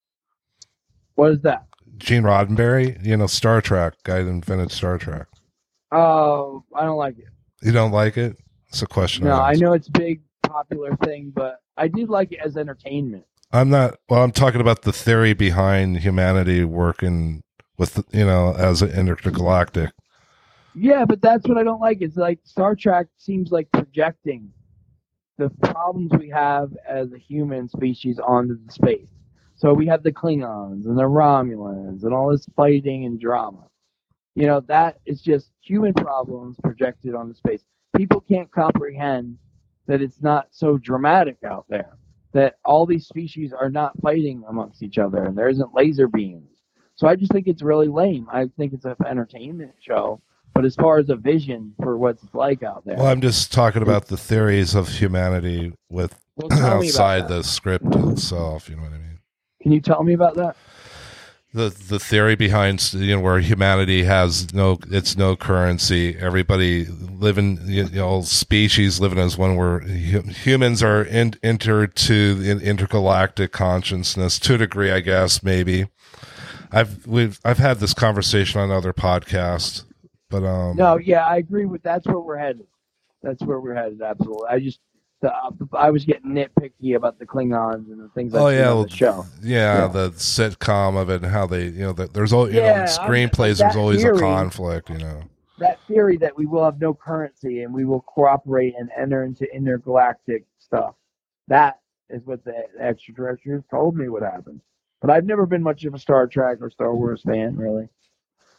What is that? Gene Roddenberry, you know, Star Trek, guy that invented Star Trek. Oh, I don't like it. You don't like it? It's a question. No, I know it's a big, popular thing, but I do like it as entertainment. I'm not, well, I'm talking about the theory behind humanity working with, you know, as an intergalactic. Yeah, but that's what I don't like. It's like Star Trek seems like projecting the problems we have as a human species onto the space. So we have the Klingons and the Romulans and all this fighting and drama. You know, that is just human problems projected onto space. People can't comprehend that it's not so dramatic out there, that all these species are not fighting amongst each other and there isn't laser beams. So I just think it's really lame. I think it's an entertainment show. But as far as a vision for what's like out there. Well, I'm just talking about the theories of humanity with well, outside the script itself. You know what I mean? Can you tell me about that? The the theory behind, you know, where humanity has no, it's no currency. Everybody living, you know, species living as one. Where humans are in, entered to the intergalactic consciousness to a degree, I guess, maybe. I've we've I've had this conversation on other podcasts. But um, no, yeah, I agree with that's where we're headed. That's where we're headed. Absolutely. I just the, I was getting nitpicky about the Klingons and the things like oh, that yeah, on well, the show. Yeah, yeah, the sitcom of it and how they, you know, the, there's always, you yeah, know, in screenplays, there's always theory, a conflict, you know. That theory that we will have no currency and we will cooperate and enter into intergalactic stuff. That is what the extraterrestrials told me would happen. But I've never been much of a Star Trek or Star Wars fan, really.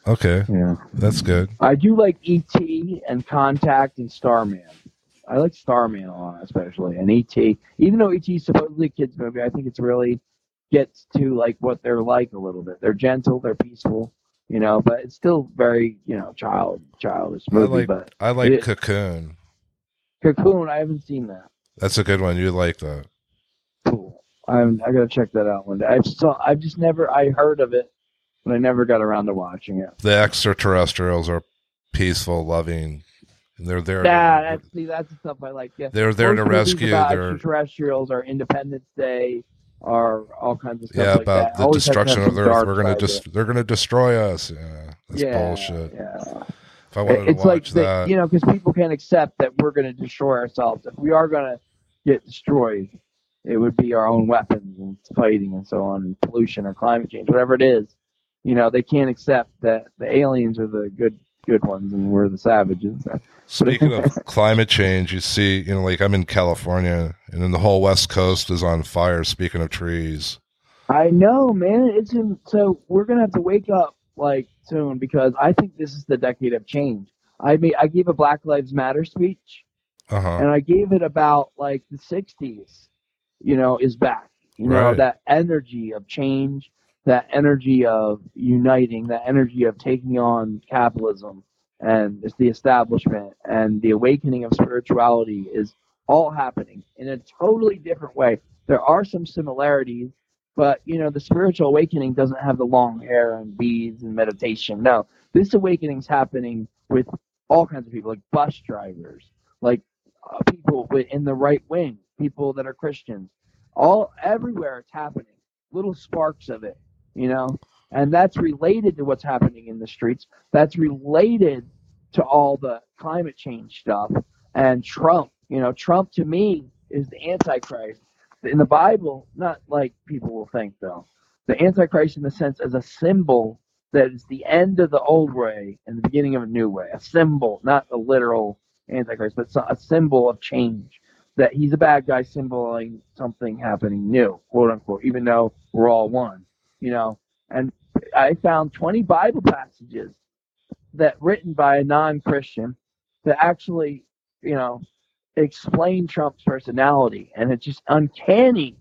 Okay, Yeah. that's good. I do like E T and Contact and Starman. I like Starman a lot, especially, and E T. Even though E T is supposedly a kids movie, I think it's really gets to like what they're like a little bit. They're gentle, they're peaceful, you know, but it's still very, you know, child childish I movie. like but I like it, Cocoon. Cocoon, I haven't seen that. That's a good one. You like that? Cool. I'm I gotta check that out one day. I've saw I've just never I heard of it, but I never got around to watching it. The extraterrestrials are peaceful, loving. They're there. Yeah, to, that's see, that's the stuff I like. Yeah, they're there most to movies rescue about their. extraterrestrials or Independence Day or all kinds of stuff Yeah, like about that. the Always has to have destruction of some the Earth. dark We're gonna side to just it. they're gonna destroy us. Yeah, that's yeah, bullshit. Yeah, If I wanted it's to like watch the, that, you know, because people can't accept that we're going to destroy ourselves. If we are going to get destroyed, it would be our own weapons and fighting and so on, and pollution or climate change, whatever it is. You know, they can't accept that the aliens are the good good ones and we're the savages. speaking of climate change, you see, you know, like I'm in California, and then the whole West Coast is on fire. Speaking of trees, I know, man. It's in, so we're gonna have to wake up like soon because I think this is the decade of change. I mean, I gave a Black Lives Matter speech, uh huh, and I gave it about like the sixties. You know, is back. You know, right. that energy of change, that energy of uniting, that energy of taking on capitalism and it's the establishment and the awakening of spirituality is all happening in a totally different way. There are some similarities, but you know, the spiritual awakening doesn't have the long hair and beads and meditation. No, this awakening's happening with all kinds of people, like bus drivers, like uh, people with, in the right wing, people that are Christians, all everywhere it's happening. Little sparks of it, you know, and that's related to what's happening in the streets. That's related to all the climate change stuff and Trump. You know, Trump to me is the Antichrist in the Bible, not like people will think though. The Antichrist in the sense as a symbol that is the end of the old way and the beginning of a new way. A symbol, not a literal Antichrist, but a symbol of change. That he's a bad guy symbolizing something happening new, quote unquote, even though we're all one, you know. And I found twenty Bible passages that written by a non-Christian that actually, you know, explain Trump's personality, and it's just uncanny.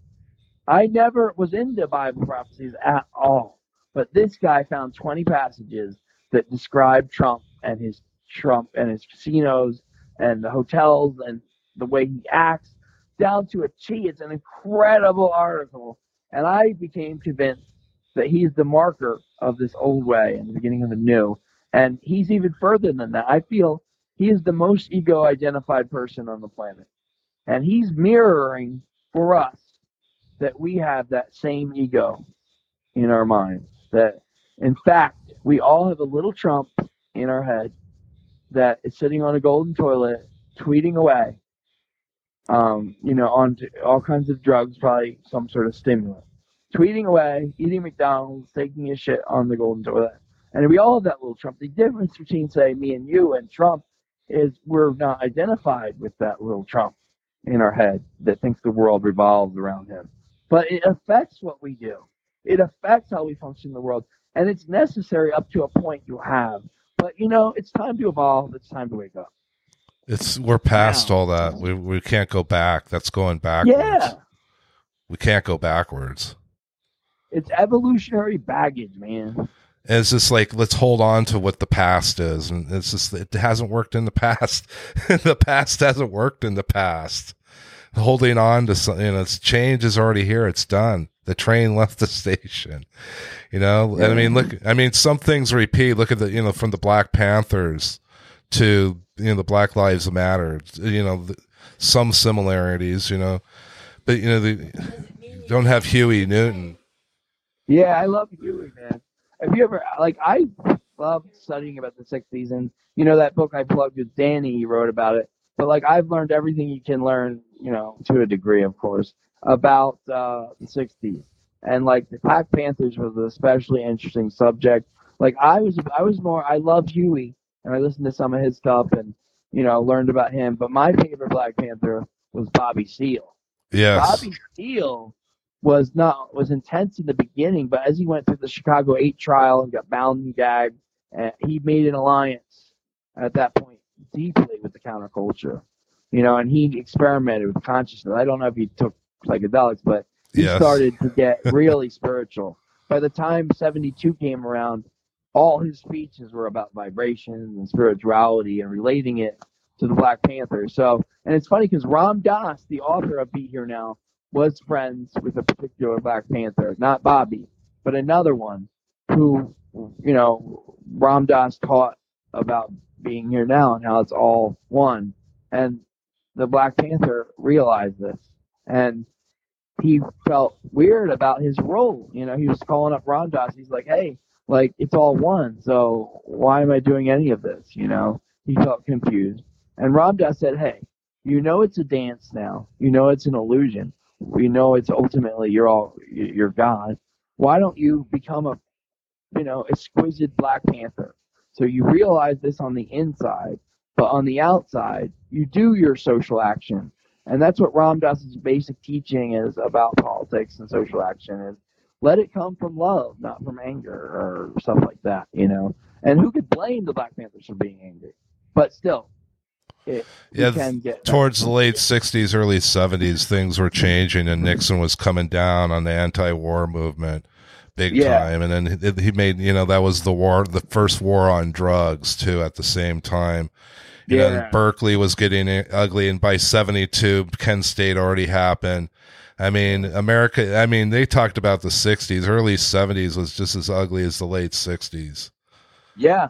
I never was into Bible prophecies at all, but this guy found twenty passages that describe Trump and his Trump and his casinos and the hotels and the way he acts down to a T. It's an incredible article, and I became convinced that he's the marker of this old way and the beginning of the new. And he's even further than that. I feel he is the most ego-identified person on the planet. And he's mirroring for us that we have that same ego in our minds. That, in fact, we all have a little Trump in our head that is sitting on a golden toilet, tweeting away, um, you know, on all kinds of drugs, probably some sort of stimulant. Tweeting away, eating McDonald's, taking his shit on the golden toilet. And we all have that little Trump. The difference between, say, me and you and Trump is we're not identified with that little Trump in our head that thinks the world revolves around him. But it affects what we do. It affects how we function in the world. And it's necessary up to a point you have. But, you know, it's time to evolve. It's time to wake up. It's we're past Yeah. all that. We we can't go back. That's going backwards. Yeah. We can't go backwards. It's evolutionary baggage, man. And it's just like, let's hold on to what the past is. And it's just, it hasn't worked in the past. The past hasn't worked in the past. Holding on to something, you know, it's change is already here. It's done. The train left the station, you know? Yeah. And I mean, look, I mean, some things repeat. Look at the, you know, from the Black Panthers to, you know, the Black Lives Matter, you know, the, some similarities, you know, but, you know, the, you don't have Huey Newton. Yeah, I love Huey, man. Have you ever, like, I love studying about the sixties, and, you know, that book I plugged with Danny, he wrote about it. But, like, I've learned everything you can learn, you know, to a degree, of course, about uh, the sixties. And, like, the Black Panthers was an especially interesting subject. Like, I was, I was more, I love Huey, and I listened to some of his stuff and, you know, learned about him. But my favorite Black Panther was Bobby Seale. Yes. Bobby Seale was not was intense in the beginning, but as he went through the Chicago eight trial and got bound and gagged and he made an alliance at that point deeply with the counterculture, you know, and he experimented with consciousness. I don't know if he took psychedelics, but he Yes. started to get really spiritual. By the time seventy-two came around, all his speeches were about vibrations and spirituality and relating it to the Black Panther. So, and it's funny because Ram Dass, the author of Be Here Now, was friends with a particular Black Panther, not Bobby, but another one who, you know, Ram Dass taught about being here now and how it's all one. And the Black Panther realized this, and he felt weird about his role. You know, he was calling up Ram Dass. He's like, hey, like, it's all one, so why am I doing any of this? You know, he felt confused. And Ram Dass said, hey, you know it's a dance now. You know it's an illusion. We know it's ultimately you're all you're God. Why don't you become a, you know, exquisite Black Panther? So you realize this on the inside, but on the outside, you do your social action. And that's what Ram Dass's basic teaching is about politics and social action is let it come from love, not from anger or stuff like that, you know. And who could blame the Black Panthers for being angry? But still, it, yeah, you can get towards the late sixties, early seventies, things were changing, and Nixon was coming down on the anti-war movement big Yeah. time. And then he made, you know, that was the war, the first war on drugs too at the same time. You Yeah. know, Berkeley was getting ugly, and by seventy-two, Kent State already happened. I mean, America, I mean, they talked about the sixties, early seventies was just as ugly as the late sixties. Yeah.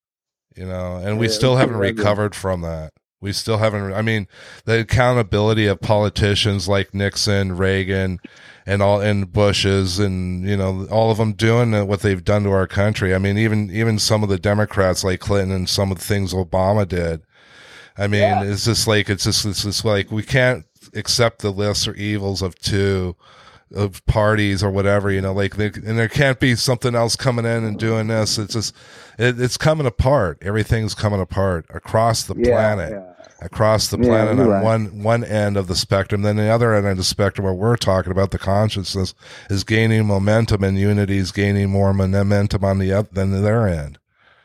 You know, and we Yeah, still it's haven't pretty ugly. recovered from that. We still haven't, I mean, the accountability of politicians like Nixon, Reagan, and all, and Bush's, and, you know, all of them doing what they've done to our country. I mean, even, even some of the Democrats like Clinton and some of the things Obama did. I mean, Yeah. it's just like, it's just, it's just like, we can't accept the lesser evils of two, of parties or whatever, you know, like they, and there can't be something else coming in and doing this. It's just, it, it's coming apart. Everything's coming apart across the Yeah, planet, yeah. across the Yeah, planet you're on right. one, one end of the spectrum. Then the other end of the spectrum where we're talking about the consciousness is gaining momentum, and unity is gaining more momentum on the up than their end.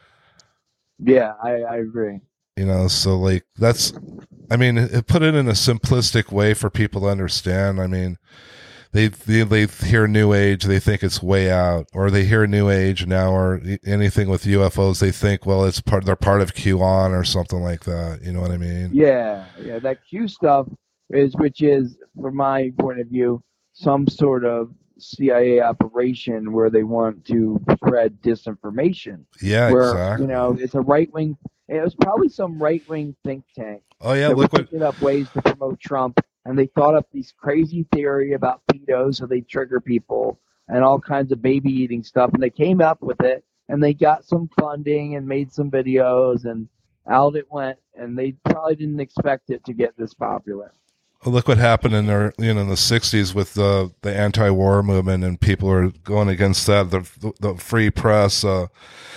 Yeah, I, I agree. You know, so like that's, I mean, it, put it in a simplistic way for people to understand. I mean, they, they they hear New Age, they think it's way out, or they hear New Age now, or anything with U F Os, they think, well, it's part, they're part of QAnon or something like that. You know what I mean? Yeah, yeah. That Q stuff is, which is, from my point of view, some sort of C I A operation where they want to spread disinformation. Yeah, where, exactly. you know, it's a right wing. It was probably some right wing think tank Oh yeah, that look was what, picking up ways to promote Trump, and they thought up these crazy theory about pedos, so they trigger people and all kinds of baby eating stuff, and they came up with it, and they got some funding and made some videos, and out it went, and they probably didn't expect it to get this popular. look what happened in their, you know, in the sixties with the the anti-war movement, and people are going against that. The the, the free press. Uh,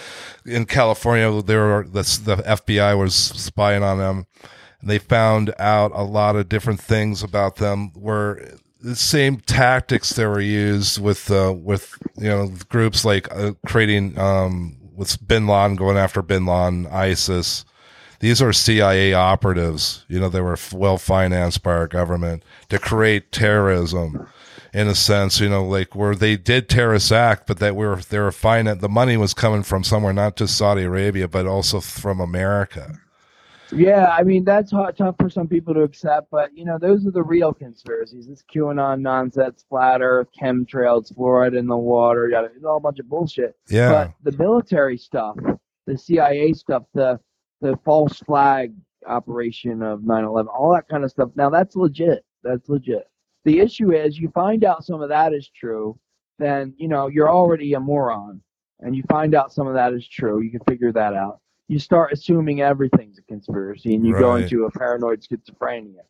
in California, there were the, the F B I was spying on them, and they found out a lot of different things about them. Were the same tactics that were used with uh, with you know groups like uh, creating um, with Bin Laden, going after Bin Laden, ISIS. These are C I A operatives. You know, they were well financed by our government to create terrorism. In a sense, you know, like where they did terrorist act, but that we were, they were fine. The money was coming from somewhere, not just Saudi Arabia, but also from America. Yeah, I mean, that's hard, tough for some people to accept, but, you know, those are the real conspiracies. This QAnon nonsense, flat earth, chemtrails, fluoride in the water, yada, it's all a bunch of bullshit. Yeah. But the military stuff, the C I A stuff, the the false flag operation of nine eleven, all that kind of stuff, now that's legit. That's legit. The issue is you find out some of that is true, then, you know, you're already a moron. And you find out some of that is true. You can figure that out. You start assuming everything's a conspiracy, and you go Right. into a paranoid schizophrenia.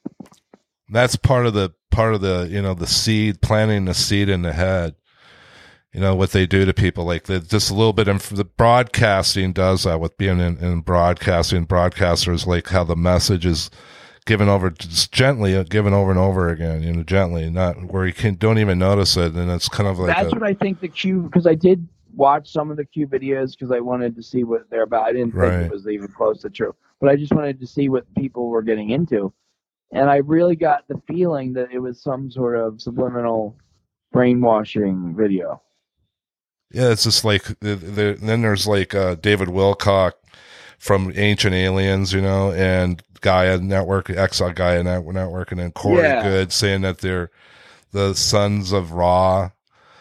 That's part of the, part of the, you know, the seed, planting the seed in the head. You know, what they do to people, like the, just a little bit of the broadcasting does that with being in, in broadcasting. Broadcasters, like how the message is given over just gently, given over and over again, you know, gently, not where you can don't even notice it, and it's kind of like That's a, what I think the Q, because I did watched some of the Q videos because I wanted to see what they're about. I didn't think Right. it was even close to true, but I just wanted to see what people were getting into. And I really got the feeling that it was some sort of subliminal brainwashing video. Yeah, it's just like the, the, then there's like uh, David Wilcock from Ancient Aliens, you know, and Gaia Network, Exile Gaia Network, and then Corey Yeah. Good saying that they're the sons of Ra.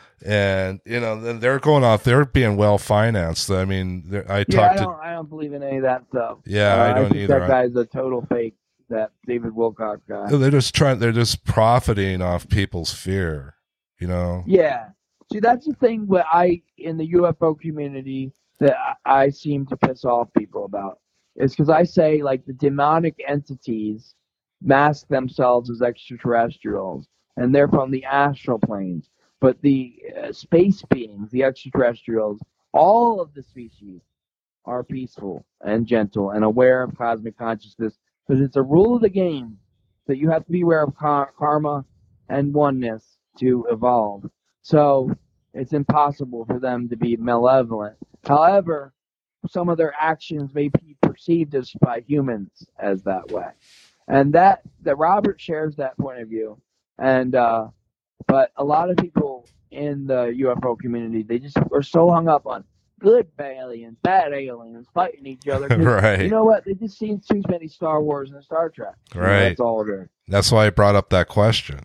And, you know, then they're going off, they're being well financed. I mean, they're- I Yeah, I talked to, don't, I don't believe in any of that stuff. yeah, Uh, I don't think either. That guy's a total fake. That David Wilcock guy. They're just trying, they're just profiting off people's fear, you know? Yeah. See, that's the thing what I, in the U F O community, that I, I seem to piss off people about. Is because I say, like, the demonic entities mask themselves as extraterrestrials, and they're from the astral planes. But the uh, space beings, the extraterrestrials, all of the species are peaceful and gentle and aware of cosmic consciousness. Because it's a rule of the game that you have to be aware of kar- karma and oneness to evolve. So it's impossible for them to be malevolent. However, some of their actions may be perceived as by humans as that way. And that, that Robert shares that point of view. And uh, but a lot of people in the U F O community, they just are so hung up on good aliens, bad aliens fighting each other. 'Cause Right. You know what? They just seen too many Star Wars and Star Trek. You know, Right. that's all it is. That's why I brought up that question,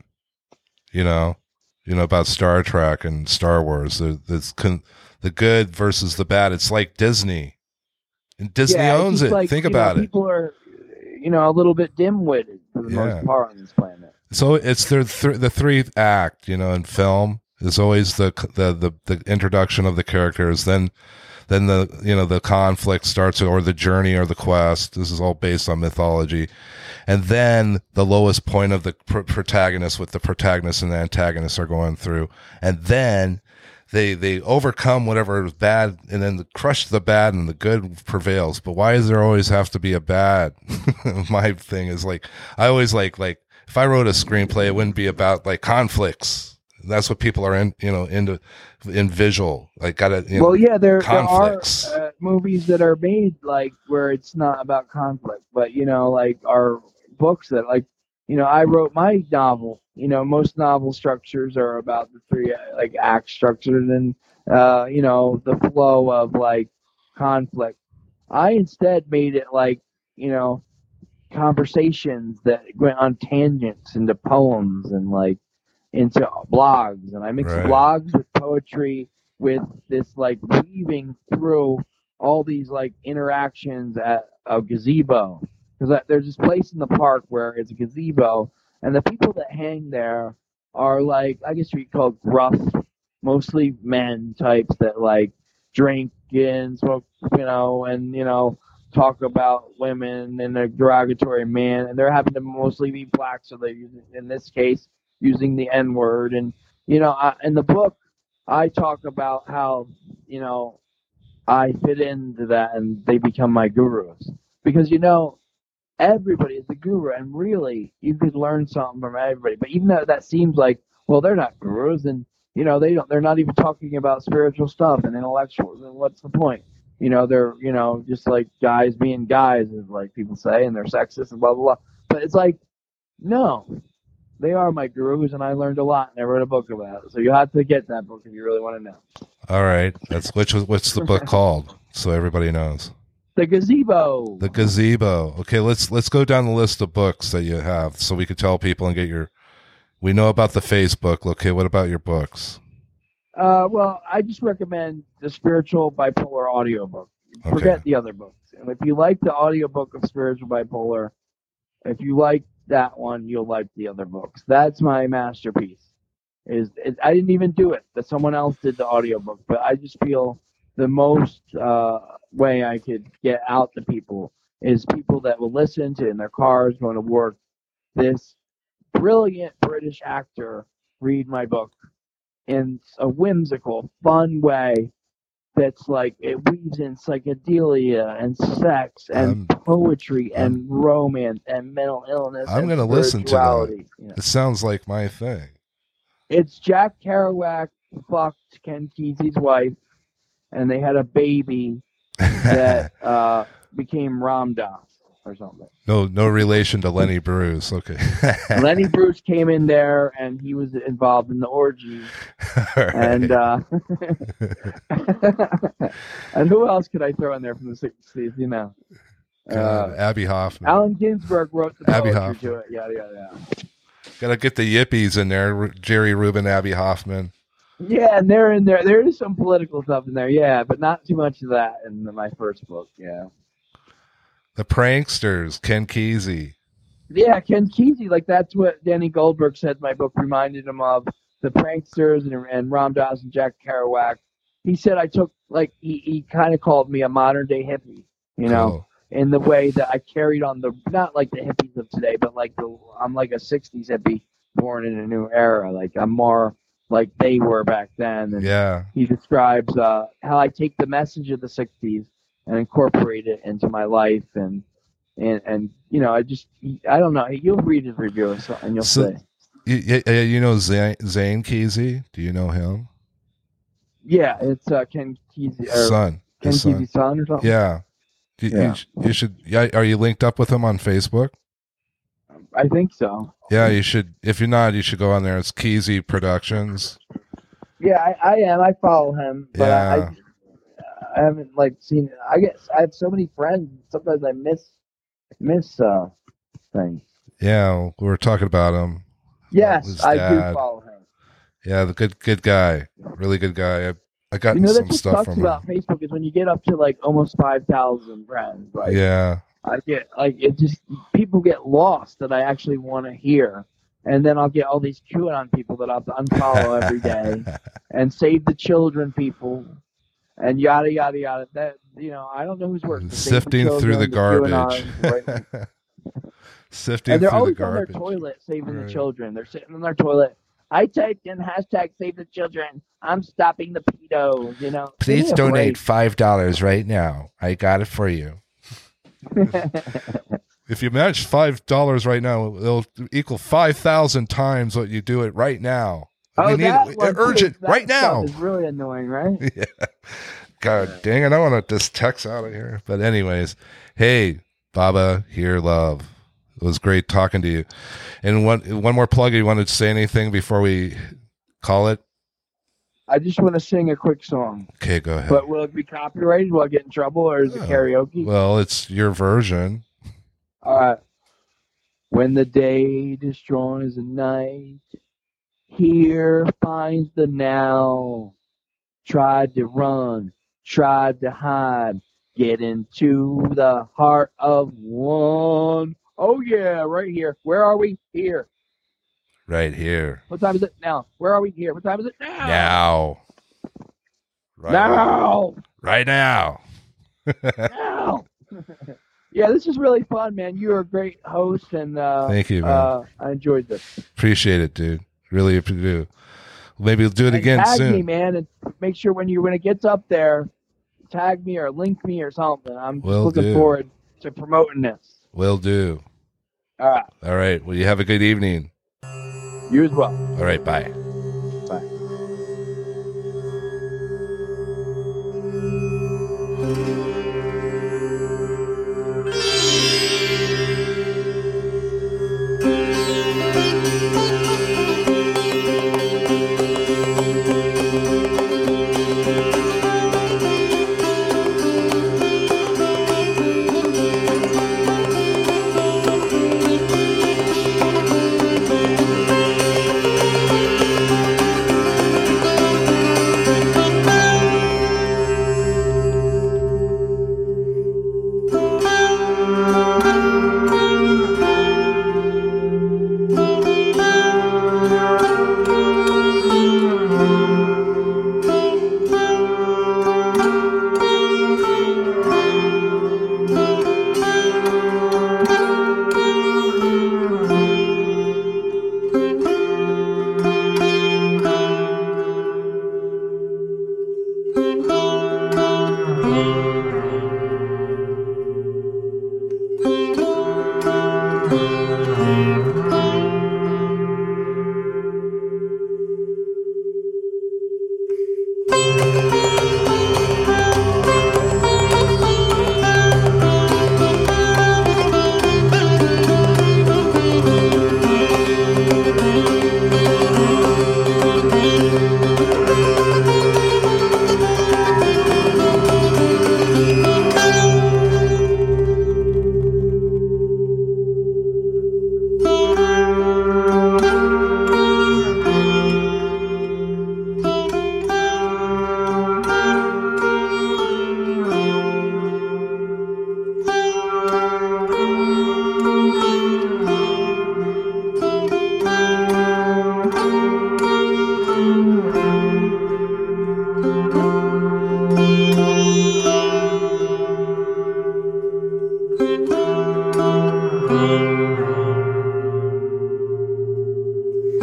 you know, you know, about Star Trek and Star Wars, the, the, con- the good versus the bad. It's like Disney, and Disney Yeah, it's owns just it. like, Think you know, about it. People are, you know, a little bit dim-witted for the Yeah. most part on this planet. So it's the th- the three act, you know, in film is always the, the the the introduction of the characters, then then the you know the conflict starts, or the journey or the quest. This is all based on mythology, and then the lowest point of the pr- protagonist, with the protagonist and the antagonist are going through, and then they they overcome whatever is bad, and then the, crush the bad, and the good prevails. But why does there always have to be a bad? My thing is, like, I always like like. If I wrote a screenplay, it wouldn't be about like conflicts. That's what people are in, you know, into in visual. Like, got to, you know, Well, yeah, there, there are conflicts. uh, movies that are made like where it's not about conflict, but you know, like are books that, like, you know, I wrote my novel. You know, most novel structures are about the three uh, like act structures and uh, you know, the flow of like conflict. I instead made it like, you know, conversations that went on tangents into poems and like into blogs, and I mixed Right. blogs with poetry with this like weaving through all these like interactions at a gazebo, because there's this place in the park where it's a gazebo, and the people that hang there are like, I guess you'd call gruff, mostly men types that like drink and smoke, you know, and you know, talk about women in a derogatory man, and they're happen to mostly be black, so they use, in this case, using the N word. And you know, I, in the book, I talk about how, you know, I fit into that, and they become my gurus, because you know, everybody is a guru, and really, you could learn something from everybody. But even though that seems like, well, they're not gurus, and you know, they don't, they're not even talking about spiritual stuff and intellectuals, and what's the point? You know, they're, you know, just like guys being guys, as like people say, and they're sexist and blah, blah, blah. But it's like, no, they are my gurus, and I learned a lot, and I wrote a book about it. So you have to get that book if you really want to know. All right, that's which was what's the book called, so everybody knows. The Gazebo. The Gazebo. Okay, let's let's go down the list of books that you have, so we could tell people and get your. We know about the Facebook. Okay, what about your books? Uh, well, I just recommend the Spiritual Bipolar audiobook. Forget Okay. the other books. And if you like the audiobook of Spiritual Bipolar, if you like that one, you'll like the other books. That's my masterpiece. Is it, I didn't even do it. That someone else did the audiobook, but I just feel the most uh, way I could get out to people is people that will listen to in their cars going to work. This brilliant British actor read my book in a whimsical, fun way that's like, it weaves in psychedelia and sex and I'm- poetry I'm- and romance and mental illness. I'm and gonna listen to that. spirituality, you know. It sounds like my thing. It's Jack Kerouac fucked Ken Kesey's wife, and they had a baby that uh, became Ram Dass or something. No, no relation to Lenny Bruce. Okay. Lenny Bruce came in there, and he was involved in the orgy. Right. And uh, and who else could I throw in there from the sixties? You know, uh, uh, Abby Hoffman. Allen Ginsberg wrote the Abby poetry Hoffman. to it. Yeah, yeah, yeah. Gotta get the Yippies in there. Ru- Jerry Rubin, Abby Hoffman. Yeah, and they're in there. There is some political stuff in there, yeah, but not too much of that in my first book. Yeah. The Pranksters, Ken Kesey. Yeah, Ken Kesey, like that's what Danny Goldberg said my book reminded him of. The Pranksters and, and Ram Dass and Jack Kerouac. He said I took, like, he, he kind of called me a modern day hippie, you know, Cool. in the way that I carried on the, not like the hippies of today, but like the, I'm like a sixties hippie born in a new era. Like I'm more like they were back then. And Yeah. he describes uh, how I take the message of the sixties and incorporate it into my life. And, and, and you know, I just, I don't know. You'll read his review or something, and you'll So- say. You, you, you know Zane, Zane Kesey? Do you know him? Yeah, it's uh, Ken Kesey. Or Son. Ken His son. Kesey's son or something? Yeah. You, you Yeah. sh- you should. Yeah. Are you linked up with him on Facebook? I think so. Yeah, you should. If you're not, you should go on there. It's Kesey Productions. Yeah, I, I am. I follow him, but I, Yeah. I, I haven't like seen. I guess I have so many friends. Sometimes I miss miss uh, things. Yeah, we were talking about him. Yes, his I dad. do follow him. Yeah, the good good guy, really good guy. I I got You know, some that's what stuff sucks from him. about Facebook is when you get up to like almost five thousand friends. Right? Yeah, I get like it just people get lost that I actually want to hear, and then I'll get all these QAnon people that I have to unfollow every day, and Save the Children people, and yada yada yada. That you know, I don't know who's worse. the Save the sifting through the Children, garbage. QAnons, right? Sifting And they're through the always on their garbage. toilet saving Right. the children. They're sitting on their toilet. I typed in hashtag Save the Children. I'm stopping the pedos. You know. Give Please me a donate five dollars right now. I got it for you. break. If you match five dollars right now, it'll equal five thousand times what you do it right now. Oh, we need that it one, too. urgent That right now. stuff is really annoying, right? Yeah. God dang it! I want to just text out of here. But anyways, hey, Baba, here, love. It was great talking to you. And one one more plug. You wanted to say anything before we call it? I just want to sing a quick song. Okay, go ahead. But will it be copyrighted? Will I get in trouble, or is it Yeah. karaoke? Well, it's your version. All right. When the day destroys the night, here finds the now. Tried to run, tried to hide, get into the heart of one. Oh yeah, right here. Where are we? Here. Right here. What time is it now? Where are we? Here. What time is it now? Now. Right Now. Right now. Now. Yeah, this is really fun, man. You're a great host, and uh, Thank you, man. uh, I enjoyed this. Appreciate it, dude. Really do. Maybe we'll do it And again tag soon. me, man, and make sure when you when it gets up there, tag me or link me or something. I'm just Will looking do. forward to promoting this. Will do. All right, All right. Well, you have a good evening. you as well. All right. Bye. Bye.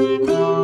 Thank you.